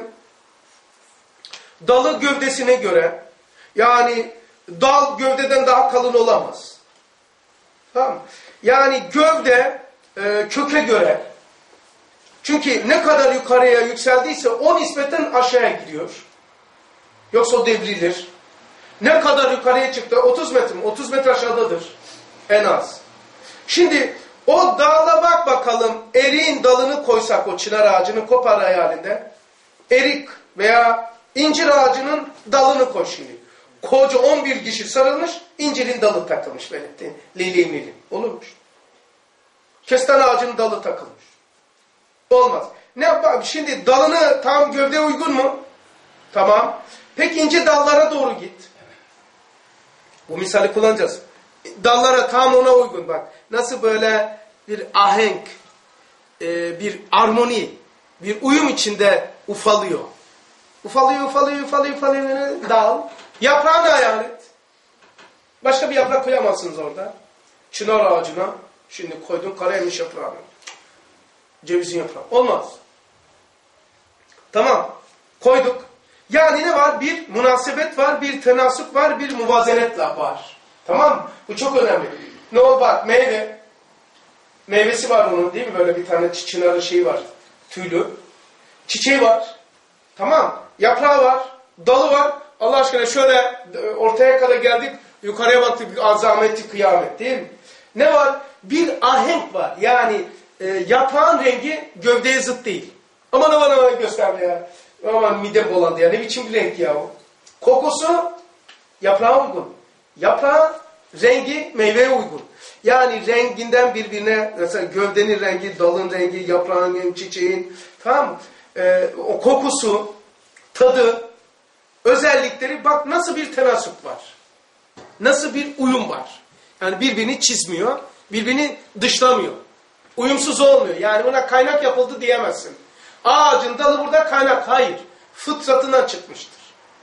Dalı gövdesine göre, yani dal gövdeden daha kalın olamaz. Tamam mı? Yani gövde e, köke göre, çünkü ne kadar yukarıya yükseldiyse o nispeten aşağıya gidiyor. Yoksa o devrilir. Ne kadar yukarıya çıktı? otuz metre mi? otuz metre aşağıdadır. En az. Şimdi o dağla bak bakalım, eriğin dalını koysak o çınar ağacının kopar hayalinde. Erik veya incir ağacının dalını koy şimdi. Koca on bir kişi sarılmış, incirin dalı takılmış böyle. Lilim lilim. Olurmuş. Kestane ağacının dalı takılmış. Olmaz. Ne yapalım? Şimdi dalını tam gövdeye uygun mu? Tamam. Peki ince dallara doğru git. Bu misali kullanacağız. Dallara tam ona uygun bak. Nasıl böyle bir ahenk, e, bir armoni, bir uyum içinde ufalıyor. Ufalıyor, ufalıyor, ufalıyor, ufalıyor. Dal. Yaprağını hayal et. Başka bir yaprak koyamazsınız orada. Çınar ağacına. Şimdi koydun karayemiş yaprağını. Cevizin yaprağı. Olmaz. Tamam. Koyduk. Yani ne var? Bir münasebet var, bir tenasuk var, bir muvazenet var. Tamam mı? Bu çok önemli. Ne ol bak meyve. Meyvesi var onun değil mi? Böyle bir tane çınarı şeyi var. Tüylü. Çiçeği var. Tamam. Yaprağı var. Dalı var. Allah aşkına şöyle ortaya kadar geldik. Yukarıya baktık. Azametli kıyamet değil mi? Ne var? Bir ahenk var. Yani e, yaprağın rengi gövdeye zıt değil. Aman aman aman gösterme ya. Aman midem bulandı ya. Ne biçim bir renk ya o. Kokusu yaprağa uygun. Yaprağın rengi meyveye uygun. Yani renginden birbirine, mesela gövdenin rengi, dalın rengi, yaprağın rengi, çiçeğin, tamam mı? Ee, o kokusu, tadı, özellikleri, bak nasıl bir tenasüp var. Nasıl bir uyum var. Yani birbirini çizmiyor, birbirini dışlamıyor. Uyumsuz olmuyor. Yani buna kaynak yapıldı diyemezsin. Ağacın dalı burada kaynak. Hayır. Fıtratından çıkmıştır.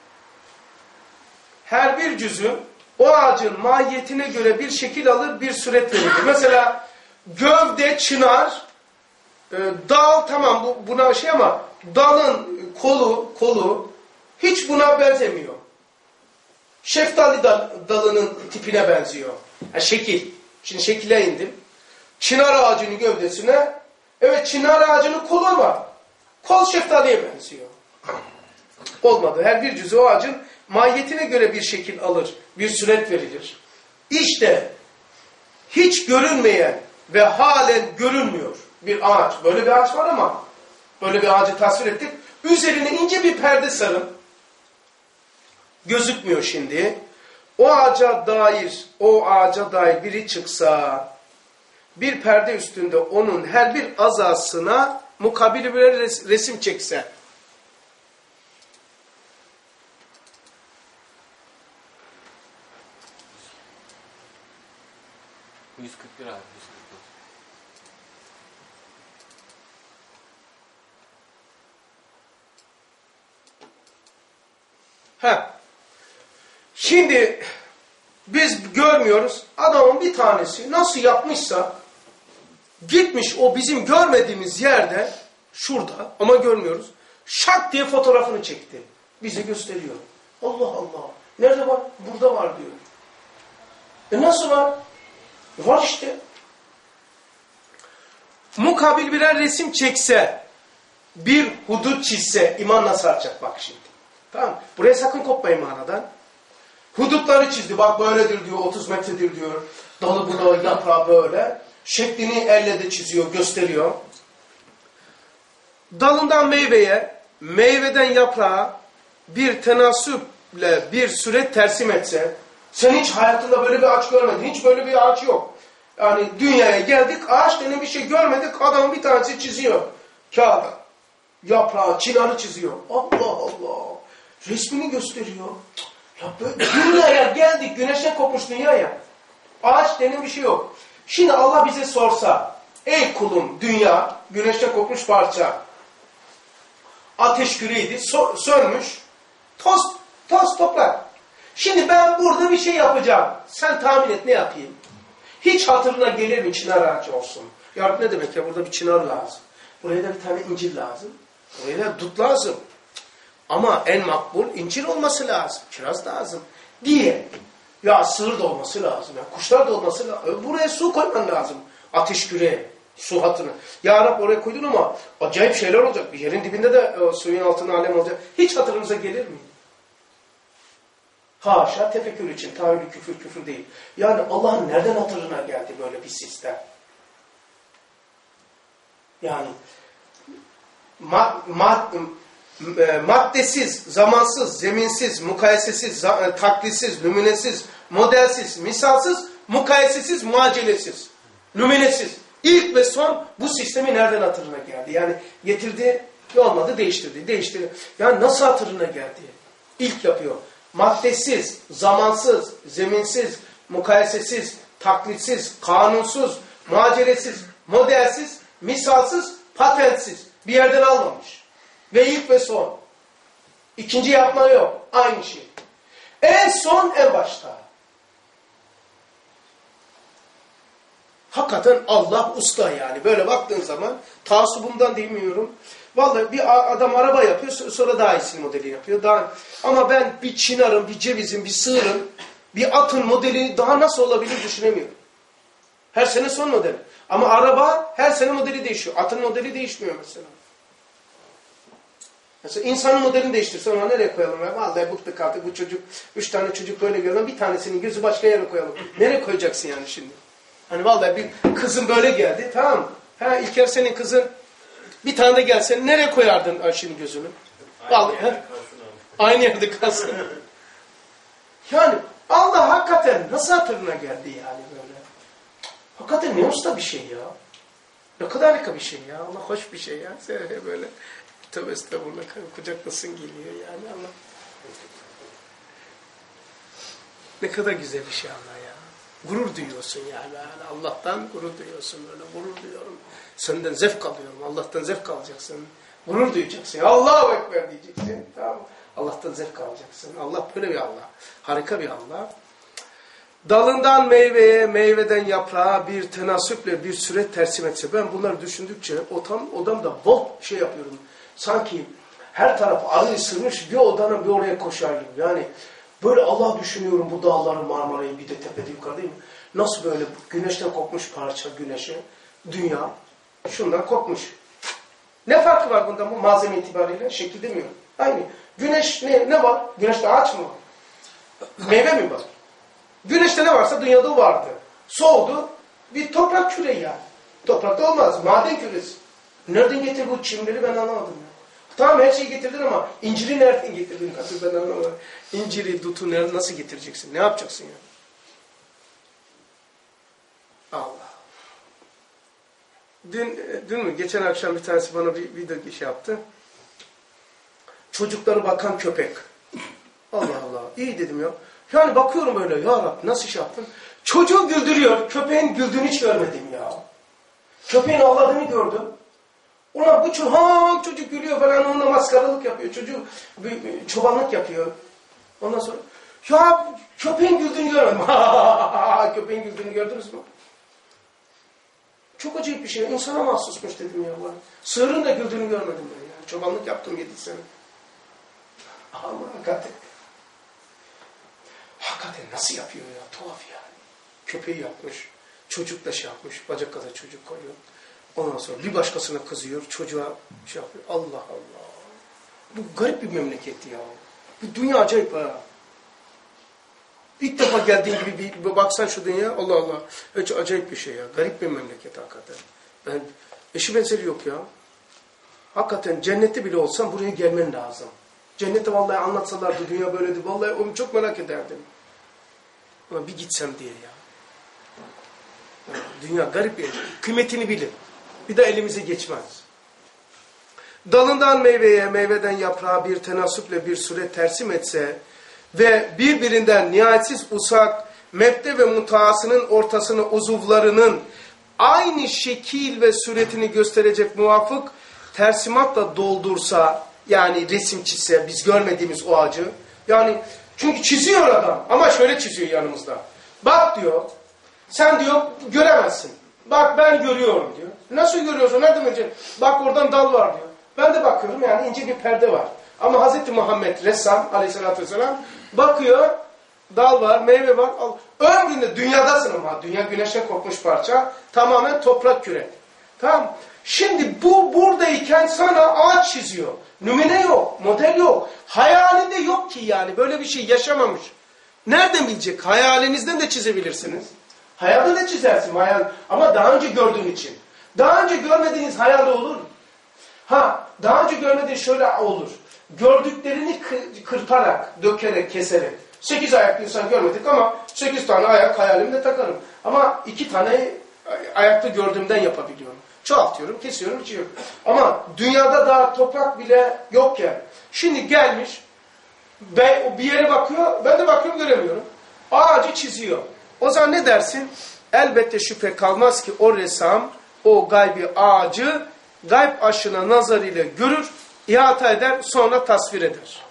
Her bir cüzü o ağacın mahiyetine göre bir şekil alır, bir suret verir. Mesela gövde, çınar, e, dal tamam bu, buna şey ama dalın kolu, kolu hiç buna benzemiyor. Şeftali dal, dalının tipine benziyor. Yani şekil. Şimdi şekile indim. Çınar ağacının gövdesine, evet çınar ağacının kolu var. Kol şeftaliye benziyor. Olmadı. Her bir cüzü o ağacın mahiyetine göre bir şekil alır, bir suret verilir. İşte hiç görünmeyen ve halen görünmüyor bir ağaç. Böyle bir ağaç var ama böyle bir ağacı tasvir ettik. Üzerine ince bir perde sarın. Gözükmüyor şimdi. O ağaca dair, o ağaca dair biri çıksa, bir perde üstünde onun her bir azasına mukabil bir resim çekse, yüz kırk bir abi. yüz kırk bir. Ha. Şimdi biz görmüyoruz. Adamın bir tanesi nasıl yapmışsa gitmiş o bizim görmediğimiz yerde şurada ama görmüyoruz. Şak diye fotoğrafını çekti. Bize gösteriyor. Allah Allah. Nerede var? Burada var diyor. E nasıl var? Var işte. Mukabil birer resim çekse, bir hudut çizse iman nasıl artacak bak şimdi. Tamam. Buraya sakın kopmayın manadan. Hudutları çizdi. Bak böyledir diyor. otuz metredir diyor. Dalı budağı yaprağı böyle. Şeklini elle de çiziyor, gösteriyor. Dalından meyveye, meyveden yaprağa bir tenasüple bir süre tersim etse, Sen hiç hayatında böyle bir ağaç görmedin. Hiç böyle bir ağaç yok. Yani dünyaya geldik, ağaç denen bir şey görmedik. Adam bir tanesi çiziyor kağıda. Yaprağı, çınarı çiziyor. Allah Allah. Resmini gösteriyor. Ya böyle dünyaya geldik, güneşe kopmuş dünyaya. Ağaç denen bir şey yok. Şimdi Allah bize sorsa, ey kulum dünya, güneşe kopmuş parça. Ateş küreydi, so sönmüş. Toz, toz toprak. Şimdi ben burada bir şey yapacağım. Sen tahmin et ne yapayım? Hiç hatırına gelir mi çınar ağacı olsun? Ya ne demek ya, burada bir çınar lazım. Buraya da bir tane incir lazım. Buraya da dut lazım. Ama en makbul incir olması lazım. Kiraz lazım. Diye. Ya sığır da olması lazım. Ya kuşlar da olması lazım. Buraya su koyman lazım. Ateş küreğe. Su hatını. Ya Rab oraya koydun ama acayip şeyler olacak. Yerin dibinde de o, suyun altında alem olacak. Hiç hatırınıza gelir mi? Haşa tefekkür için. Tahayyülü küfür küfür değil. Yani Allah'ın nereden hatırına geldi böyle bir sistem? Yani mad, mad, maddesiz, zamansız, zeminsiz, mukayesesiz, taklisiz, nümunesiz, modelsiz, misalsız, mukayesesiz, muacelesiz, nümunesiz. İlk ve son bu sistemi nereden hatırına geldi? Yani getirdi, olmadı, değiştirdi, değiştirdi. Yani nasıl hatırına geldi? İlk yapıyor. Maddesiz, zamansız, zeminsiz, mukayesesiz, taklitsiz, kanunsuz, muacelesiz, modelsiz, misalsız, patentsiz. Bir yerden almamış. Ve ilk ve son. İkinci yapma yok. Aynı şey. En son en başta. Hakikaten Allah usta yani. Böyle baktığın zaman taasubumdan demiyorum. Vallahi bir adam araba yapıyor, sonra daha iyisini modeli yapıyor. Daha... Ama ben bir çınarın, bir cevizin, bir sığırın, bir atın modeli daha nasıl olabilir düşünemiyorum. Her sene son modeli. Ama araba her sene modeli değişiyor. Atın modeli değişmiyor mesela. Mesela insanın modelini değiştirse ona nereye koyalım? Vallahi bıktık artık bu çocuk, üç tane çocuk böyle görüyorum. Bir tanesinin gözü başka yere koyalım. Nereye koyacaksın yani şimdi? Hani vallahi bir kızın böyle geldi, tamam mı? Ha İlker senin kızın bir tane de gelse nereye koyardın Ayşe'nin gözünü? Vallahi, aynı, yerde aynı yerde kalsın. Yani Allah hakikaten nasıl hatırına geldi yani böyle? Hakikaten ne usta bir şey ya. Ne kadar harika bir şey ya. Allah hoş bir şey ya. Böyle tövbe estağfurullah kucaklasın geliyor yani Allah. Ne kadar güzel bir şey Allah ya. Gurur duyuyorsun yani. yani. Allah'tan gurur duyuyorsun böyle. Gurur duyuyorum. Senden zevk alıyorum. Allah'tan zevk alacaksın. Gurur duyacaksın. Allahu Ekber diyeceksin. Tamam. Allah'tan zevk alacaksın. Allah böyle bir Allah. Harika bir Allah. Dalından meyveye, meyveden yaprağa bir tenasüple bir süre tersim etse. Ben bunları düşündükçe odam, odamda bol şey yapıyorum. Sanki her taraf arı ısırmış bir odanın bir oraya koşar gibi. Yani böyle Allah düşünüyorum bu dağları Marmara'yı bir de tepede yukarı değil mi? Nasıl böyle güneşten kopmuş parça güneşe, dünya şundan kopmuş. Ne farkı var bunda bu malzeme itibariyle? Şekil demiyor. Aynı. Güneş ne, ne var? Güneşte ağaç mı var? Meyve mi var? Güneşte ne varsa dünyada vardı. Soğudu. Bir toprak küreği yani. Toprakta olmaz. Maden küresi. Nereden getir bu çimleri ben anlamadım. Ya. Tamam her şeyi getirdin ama inciri nereden getirdin? Nasıl ben anlamadım. İnciri, dutu nasıl getireceksin? Ne yapacaksın yani? Allah. Dün, dün mü? Geçen akşam bir tanesi bana bir video şey yaptı. Çocukları bakan köpek. Allah Allah. İyi dedim ya. Yani bakıyorum böyle ya Rabbi nasıl şey yaptın? Çocuğu güldürüyor. Köpeğin güldüğünü hiç görmedim ya. Köpeğin ağladığını gördüm. Ulan bu çocuk, ha çocuk gülüyor falan onunla maskaralık yapıyor. Çocuk çobanlık yapıyor. Ondan sonra ya köpeğin güldüğünü görmedim. Köpeğin güldüğünü gördünüz mü? Çok acayip bir şey. İnsana mahsusmuş dedim ya. Sığırın da güldüğünü görmedim ben ya. Çobanlık yaptım yedi sene. Ama hakikaten. Hakikaten nasıl yapıyor ya? Tuhaf yani. Köpeği yapmış. Çocuk da şey yapmış. Bacak kadar çocuk koyuyor. Ondan sonra bir başkasına kızıyor. Çocuğa şey yapıyor. Allah Allah. Bu garip bir memleket ya. Bu dünya acayip ha. İlk defa geldiğin gibi bir, bir baksan şu dünya. Allah Allah. Hiç acayip bir şey ya. Garip bir memleket hakikaten. Ben, eşi benzeri yok ya. Hakikaten cennette bile olsam buraya gelmen lazım. Cennette vallahi anlatsalardı dünya böyledir. Vallahi onu çok merak ederdim. Ama bir gitsem diye ya. Dünya garip bir yer. Kıymetini bilin. Bir de elimize geçmez. Dalından meyveye, meyveden yaprağa bir tenasüple bir suret tersim etse ve birbirinden nihayetsiz uzak mebde ve mutaasının ortasını uzuvlarının aynı şekil ve suretini gösterecek muvafık tersimatla doldursa, yani resim çizse, biz görmediğimiz o ağacı, yani çünkü çiziyor adam ama şöyle çiziyor yanımızda. Bak diyor, sen diyor göremezsin. Bak ben görüyorum diyor. Nasıl görüyorsun? Nereden göreceksin? Bak oradan dal var diyor. Ben de bakıyorum, yani ince bir perde var. Ama Hazreti Muhammed Ressam aleyhissalatü vesselam bakıyor, dal var, meyve var. Ömründe dünyadasın ama. Dünya güneşe kopmuş parça. Tamamen toprak küre. Tamam. Şimdi bu buradayken sana ağaç çiziyor. Numune yok, model yok. Hayalinde yok ki yani. Böyle bir şey yaşamamış. Nereden bilecek? Hayalinizden de çizebilirsiniz. Hayalde de çizersin. Hayal. Ama daha önce gördüğün için. Daha önce görmediğiniz hayalde olur. Ha, daha önce görmediğiniz şöyle olur. Gördüklerini kırparak, dökerek, keserek. Sekiz ayaklı insan görmedik ama sekiz tane ayak hayalimde takarım. Ama iki tane ayakta gördüğümden yapabiliyorum. Çoğaltıyorum, kesiyorum, içiyorum. Ama dünyada daha toprak bile yokken. Şimdi gelmiş, ben bir yere bakıyor, ben de bakıyorum göremiyorum. Ağacı çiziyor. O zaman ne dersin? Elbette şüphe kalmaz ki o ressam, o gaybi ağacı gayb aşına nazarıyla görür, ihata eder, sonra tasvir eder.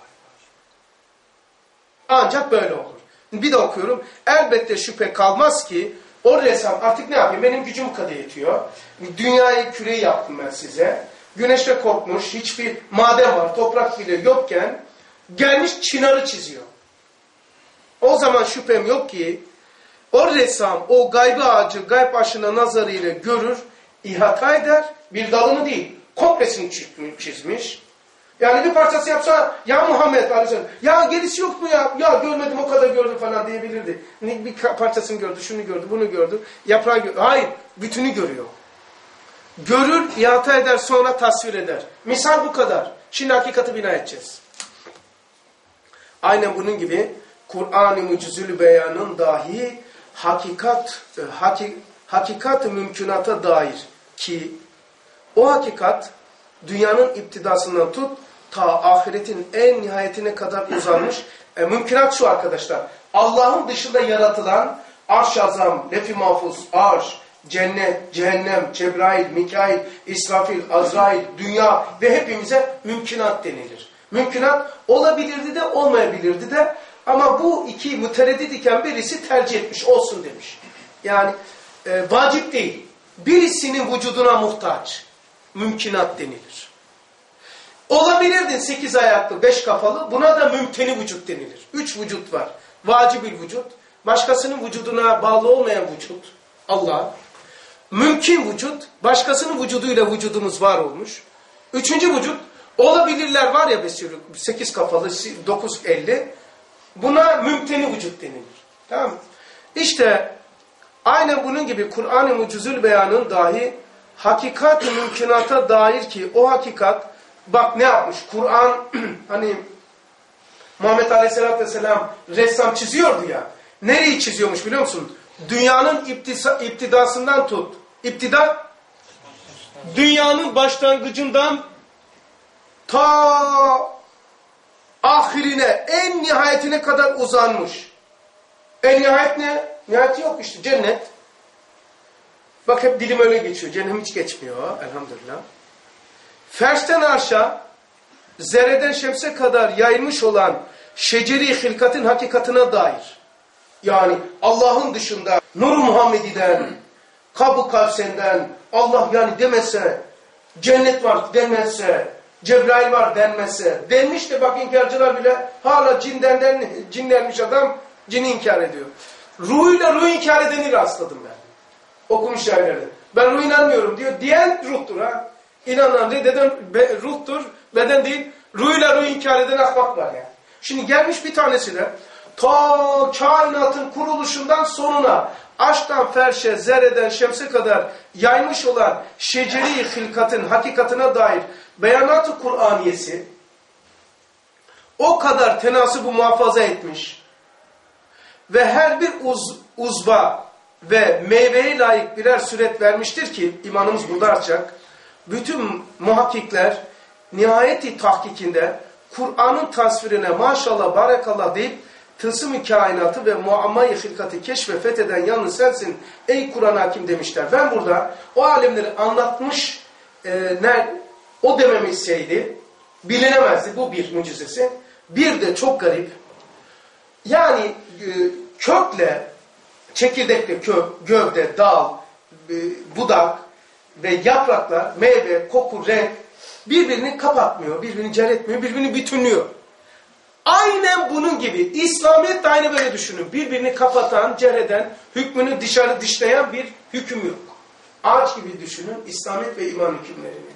Ancak böyle olur. Bir de okuyorum. Elbette şüphe kalmaz ki o ressam artık ne yapayım? Benim gücüm kadar yetiyor. Dünyayı küreyi yaptım ben size. Güneşe korkmuş, hiçbir maden var, toprak bile yokken gelmiş çınarı çiziyor. O zaman şüphem yok ki o ressam o gaybi ağacı gayb aşına nazarıyla görür, ihata eder. Bir dalını değil, komplesini çizmiş. Yani bir parçası yapsa, ya Muhammed Aleyhisselam, ya gerisi yok mu ya? Ya görmedim, o kadar gördüm falan diyebilirdi. Bir parçasını gördü, şunu gördü, bunu gördü, yaprağı gördü. Hayır, bütünü görüyor. Görür, ihata eder, sonra tasvir eder. Misal bu kadar. Şimdi hakikati bina edeceğiz. Aynen bunun gibi Kur'an-ı Mucizül Beyan'ın dahi hakikat, haki, hakikat-ı mümkünata dair ki o hakikat dünyanın iptidasından tut ta ahiretin en nihayetine kadar uzanmış. E, mümkünat şu arkadaşlar. Allah'ın dışında yaratılan arş-ı azam, lef-i mahfuz, arş, cennet, cehennem, Cebrail, Mikail, İsrafil, Azrail, dünya ve hepimize mümkünat denilir. Mümkünat olabilirdi de olmayabilirdi de ama bu iki mütereddit iken birisi tercih etmiş olsun demiş. Yani e, vacip değil. Birisinin vücuduna muhtaç. Mümkünat denilir. Olabilirdin sekiz ayaklı, beş kafalı. Buna da mümteni vücut denilir. Üç vücut var. Vacibil vücut. Başkasının vücuduna bağlı olmayan vücut. Allah. Mümkün vücut. Başkasının vücuduyla vücudumuz var olmuş. Üçüncü vücut. Olabilirler var ya sekiz kafalı, dokuz elli. Buna mümteni vücut denilir. Tamam mı? İşte aynen bunun gibi Kur'an-ı Mucizül Beyan'ın dahi hakikat-ı mümkünata dair ki o hakikat, bak ne yapmış Kur'an, hani Muhammed Aleyhisselatü Vesselam ressam çiziyordu ya, nereyi çiziyormuş biliyor musun? Dünyanın iptisa, iptidasından tut. İptida, dünyanın başlangıcından ta ahirine, en nihayetine kadar uzanmış. En nihayet ne? Nihayeti yok işte, cennet. Bak hep dilim öyle geçiyor. Cennet hiç geçmiyor elhamdülillah. Ferşten arşa, zerreden şemse kadar yayılmış olan şeceri hilkatın hakikatına dair. Yani Allah'ın dışında Nur-u Muhammedi'den, Kab-ı Kavsen'den, Allah yani demese, cennet var denmezse, Cebrail var denmezse, denmiş de bak inkarcılar bile hala cinden cinlenmiş adam cini inkar ediyor. Ruhuyla ruh inkar edeni rastladım ben. Okumuş şairlerde. Ben ruh inanmıyorum diyor. Diyen ruhtur ha. İnanan reddeden be, ruhtur, beden değil. Ruhuyla ruh inkar eden ahmak var yani. Şimdi gelmiş bir tanesi de ta kainatın kuruluşundan sonuna aşktan ferşe, zerreden şemse kadar yaymış olan şeceri hilkatın hakikatına dair beyanat-ı Kur'aniyesi o kadar tenasübü muhafaza etmiş ve her bir uz, uzva ve meyveye layık birer süret vermiştir ki, imanımız burada artacak. Bütün muhakkikler nihayeti tahkikinde Kur'an'ın tasvirine maşallah barekallah deyip tılsım-ı kainatı ve muamma-i hilkatı keşf ve fetheden yalnız sensin ey Kur'an hakim demişler. Ben burada o alemleri anlatmış e, ne, o dememeseydi bilinemezdi. Bu bir mucizesi. Bir de çok garip. Yani e, kökle, çekirdekle kök, gövde, dal, e, budak ve yapraklar, meyve, koku, renk birbirini kapatmıyor, birbirini cer etmiyor, birbirini bütünlüyor. Aynen bunun gibi. İslamiyet de aynı böyle düşünün. Birbirini kapatan, cer eden, hükmünü dışarı dışlayan bir hüküm yok. Ağaç gibi düşünün İslamiyet ve iman hükümlerini.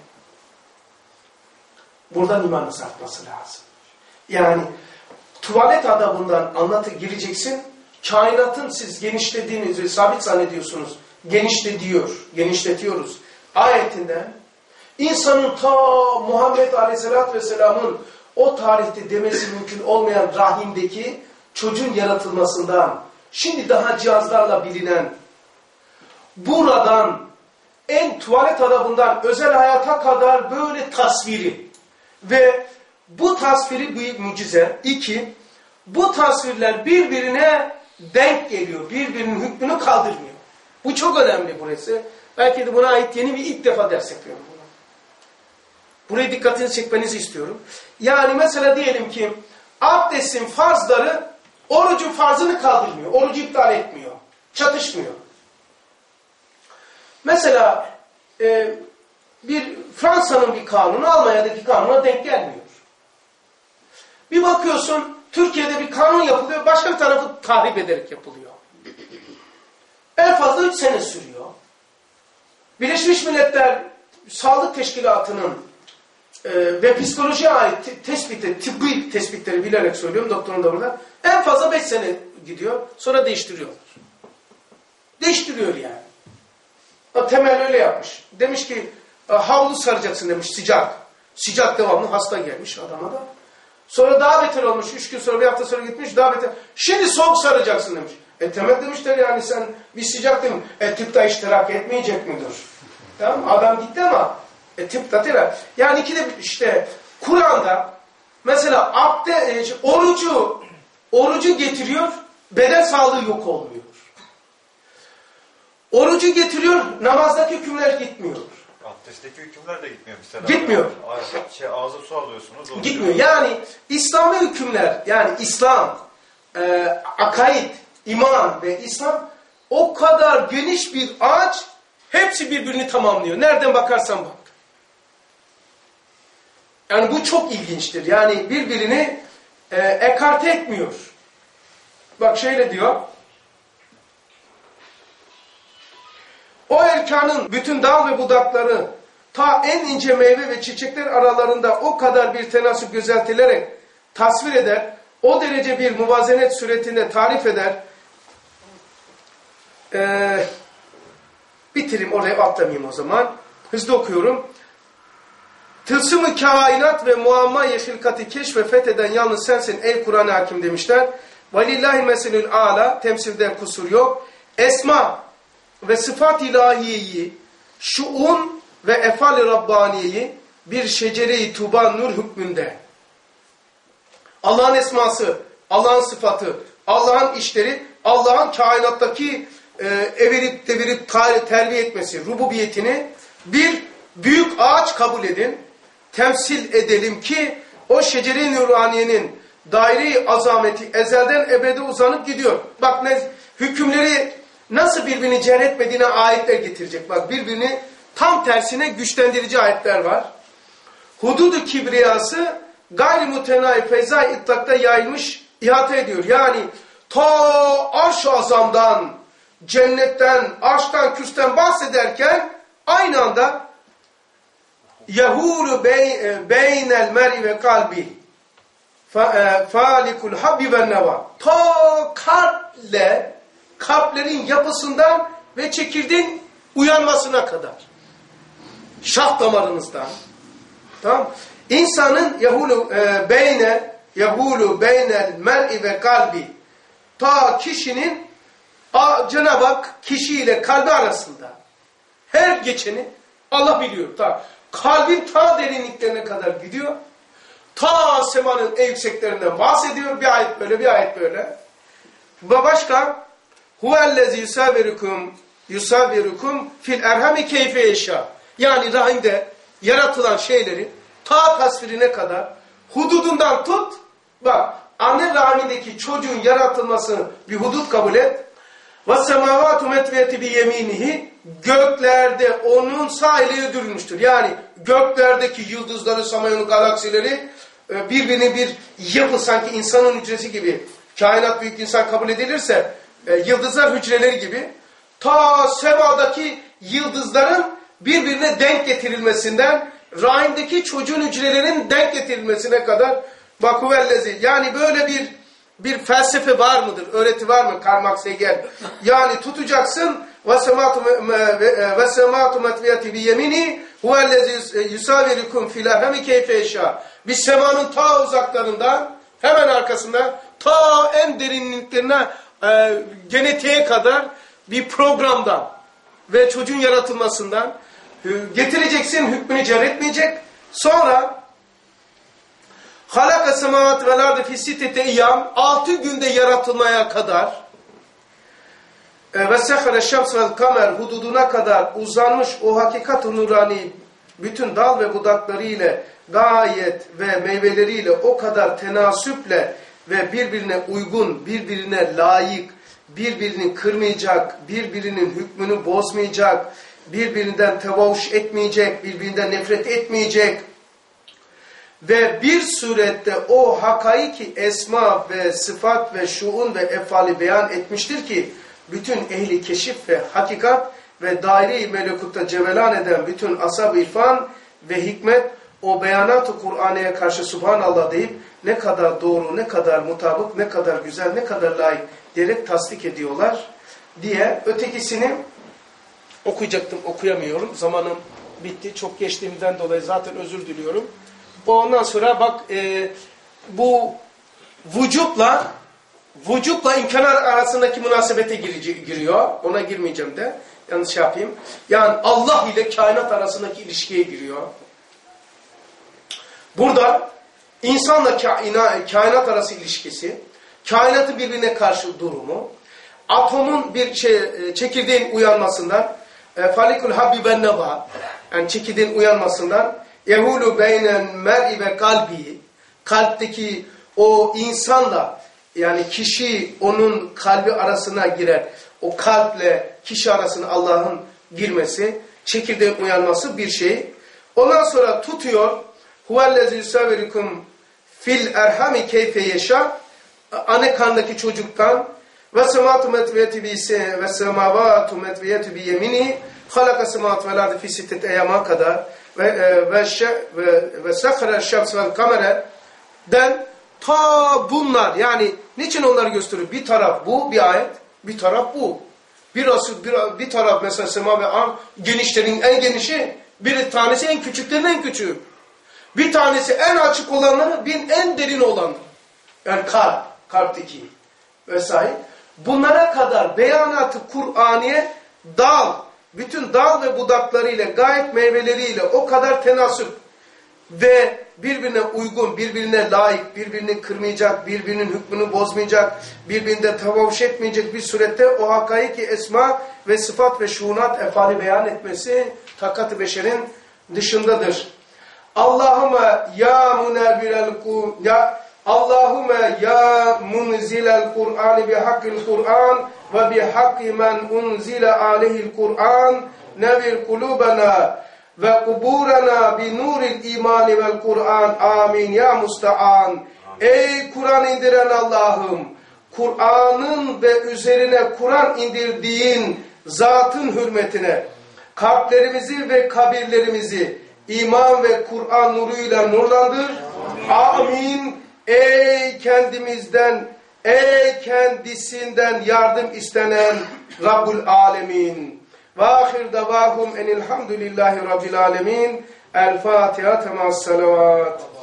Buradan imanınız artması lazım. Yani tuvalet adabından anlatı gireceksin. Kainatın siz genişlediğinizi ve sabit zannediyorsunuz. Genişletiyor, genişletiyoruz. Ayetinden insanın ta Muhammed Aleyhisselatü Vesselam'ın o tarihte demesi mümkün olmayan rahimdeki çocuğun yaratılmasından, şimdi daha cihazlarla bilinen, buradan en tuvalet adabından özel hayata kadar böyle tasviri ve bu tasviri bir mucize. İki, bu tasvirler birbirine denk geliyor, birbirinin hükmünü kaldırmıyor. Bu çok önemli burası. Belki de buna ait yeni bir ilk defa ders yapıyorum. Buraya dikkatinizi çekmenizi istiyorum. Yani mesela diyelim ki abdestin farzları orucun farzını kaldırmıyor. Orucu iptal etmiyor. Çatışmıyor. Mesela e, bir Fransa'nın bir kanunu Almanya'daki kanuna denk gelmiyor. Bir bakıyorsun Türkiye'de bir kanun yapılıyor, başka bir tarafı tahrip ederek yapılıyor. En fazla üç sene sürüyor. Birleşmiş Milletler Sağlık Teşkilatı'nın e, ve psikolojiye ait tespiti, tıbbi tespitleri bilerek söylüyorum, doktorum da burada. En fazla beş sene gidiyor, sonra değiştiriyorlar. Değiştiriyor yani. O temel öyle yapmış. Demiş ki havlu saracaksın demiş, sıcak. Sıcak devamlı, hasta gelmiş adama da. Sonra daha beter olmuş, üç gün sonra bir hafta sonra gitmiş, daha beter. Şimdi soğuk saracaksın demiş. E temel demişler yani sen bir sıcak demiş. E tıpta iştirak etmeyecek midir? Tamam, adam gitti ama e tıpta terak. Yani iki de işte Kur'an'da mesela abde, e, orucu orucu getiriyor, beden sağlığı yok olmuyor. Orucu getiriyor, namazdaki hükümler gitmiyor. Abdestteki hükümler de gitmiyor mesela. Gitmiyor. Şey, ağza su alıyorsunuz. Oluyor. Gitmiyor. Yani İslami hükümler, yani İslam, e, akaid, iman ve İslam o kadar geniş bir ağaç, hepsi birbirini tamamlıyor. Nereden bakarsan bak. Yani bu çok ilginçtir. Yani birbirini e, ekarte etmiyor. Bak şöyle diyor. O erkanın bütün dal ve budakları ta en ince meyve ve çiçekler aralarında o kadar bir tenasüp gözeltilerek tasvir eder, o derece bir muvazenet suretinde tarif eder. Ee, bitireyim, oraya atlamayayım o zaman. Hızlı okuyorum. Tılsım-ı kainat ve muamma-i hilkati keşf ve fetheden yalnız sensin ey Kur'an-ı Hakim demişler. Velillahi meselül âlâ, temsilden kusur yok. Esma ve sıfat ilahiyeyi, şuun ve efal-i Rabbaniyeyi bir şecere-i tuba nur hükmünde. Allah'ın esması, Allah'ın sıfatı, Allah'ın işleri, Allah'ın kainattaki e, evirip devirip terbiye etmesi, rububiyetini bir büyük ağaç kabul edin, temsil edelim ki o şecere-i nuraniyenin daire-i azameti ezelden ebede uzanıp gidiyor. Bak ne hükümleri nasıl birbirini cer etmediğine ayetler getirecek. Bak birbirini tam tersine güçlendirici ayetler var. Hududu kibriyası gayri mutenai feyza-i itlakta yayılmış, ihate ediyor. Yani ta arş-ı azamdan, cennetten, arştan, küsten bahsederken aynı anda yahulu beynel mer'i ve kalbi falikul habbi ve neva. Ta kalple, kalplerin yapısından ve çekirdeğin uyanmasına kadar. Şah damarınızdan. Tamam. İnsanın yahulu e, beyne yahulu beynel mer'i ve kalbi ta kişinin Cenab-ı Hak kişiyle kalbi arasında her geçeni Allah biliyor. Ta kalbin ta derinliklerine kadar gidiyor. Ta semanın en yükseklerinden bahsediyor. Bir ayet böyle, bir ayet böyle. Ve başka huvellezî yusavvirukum yusavvirukum fil erhami keyfe yeşâ. Yani rahimde yaratılan şeyleri ta tasvirine kadar hududundan tut. Bak, anne rahmindeki çocuğun yaratılmasını bir hudut kabul et. Ve semâvâtu metviyeti bi yeminihi, göklerde onun sağ eli ödürülmüştür. Yani göklerdeki yıldızları, samanyolu, galaksileri birbirini bir yapı, sanki insanın hücresi gibi, kainat büyük insan kabul edilirse yıldızlar hücreleri gibi, ta semadaki yıldızların birbirine denk getirilmesinden rahimdeki çocuğun hücrelerinin denk getirilmesine kadar bakuvellezi. Yani böyle bir bir felsefe var mıdır? Öğreti var mı? Karl Marx'a gel. Yani tutacaksın ve semâtu metviyeti bi yemini huvellezi yusavirukum fil erhami keyfe yeşâ. Biz semanın ta uzaklarından, hemen arkasında, ta en derinliklerine, e, genetiğe kadar bir programdan ve çocuğun yaratılmasından getireceksin, hükmünü cer etmeyecek. Sonra halaka semavat vel ardı fi sitteti eyyam, altı günde yaratılmaya kadar ve sehre şems vel kamer hududuna kadar uzanmış o hakikat-ı nurani bütün dal ve budakları ile gayet ve meyveleriyle o kadar tenasüple ve birbirine uygun, birbirine layık, birbirini kırmayacak, birbirinin hükmünü bozmayacak, birbirinden tevavuş etmeyecek, birbirinden nefret etmeyecek ve bir surette o hakaiki esma ve sıfat ve şuun ve efali beyan etmiştir ki bütün ehli keşif ve hakikat ve daire-i melekutta cevelan eden bütün ashab-ı irfan ve hikmet o beyanat-ı Kur'an'a karşı Subhanallah deyip ne kadar doğru, ne kadar mutabık, ne kadar güzel, ne kadar layık diyerek tasdik ediyorlar diye. Ötekisini okuyacaktım, okuyamıyorum. Zamanım bitti. Çok geçtiğimden dolayı zaten özür diliyorum. Ondan sonra bak e, bu vücutla vücutla imkanlar arasındaki münasebete giriyor. Ona girmeyeceğim de. Yanlış şey yapayım. Yani Allah ile kainat arasındaki ilişkiye giriyor. Burada insanla kainat arası ilişkisi, kainatı birbirine karşı durumu, atomun bir şey, çekirdeğin uyanmasından, e, falikul habbi ben neba, yani çekirdeğin uyanmasından, yehulu beynen mer'i ve kalbi, kalpteki o insanla, yani kişi onun kalbi arasına girer, o kalple kişi arasına Allah'ın girmesi, çekirdeğin uyanması bir şey. Ondan sonra tutuyor, huvellezî yusavvirukum fil erhami keyfe yeşâ, anne karnındaki çocuktan ve semâtu metviyeti bi ve semâvâtu metviyeti bi yemini halaka semâtu vel ardı fi sitteti eyyâma kadar ve ve ve ve sahara şems vel kamere den ta bunlar, yani niçin onları gösteriyor? Bir taraf bu, bir ayet, bir taraf bu. Bir asıl bir, bir taraf mesela sema ve arz genişlerin en genişi, bir tanesi en küçüklerin en küçüğü. Bir tanesi en açık olanları, bir en derin olanları. Yani kalp, kalpteki vesaire. Bunlara kadar beyanatı Kur'aniye dal, bütün dal ve budaklarıyla, gayet meyveleriyle o kadar tenasüp ve birbirine uygun, birbirine layık, birbirini kırmayacak, birbirinin hükmünü bozmayacak, birbirinde tavavuş etmeyecek bir surette o hakaiki esma ve sıfat ve şuunat efali beyan etmesi takat-ı beşerin dışındadır. Allahümme ya munevvirel ya Allahümme ya munzilel Kur'an bi hakkil Kur'an ve bi hakki men unzile aleyhil Kur'an nevir kulubena ve kuburena bi nuril imani vel Kur'an amin ya musta'an. Ey Kur'an indiren Allah'ım, Kur'an'ın ve üzerine Kur'an indirdiğin zatın hürmetine kalplerimizi ve kabirlerimizi iman ve Kur'an nuruyla nurlandır. Amin. Amin. Ey kendimizden, ey kendisinden yardım istenen Rabbul Alemin. Ve ahir davahum enilhamdülillahi Rabbil Alemin. El Fatiha temas salavat.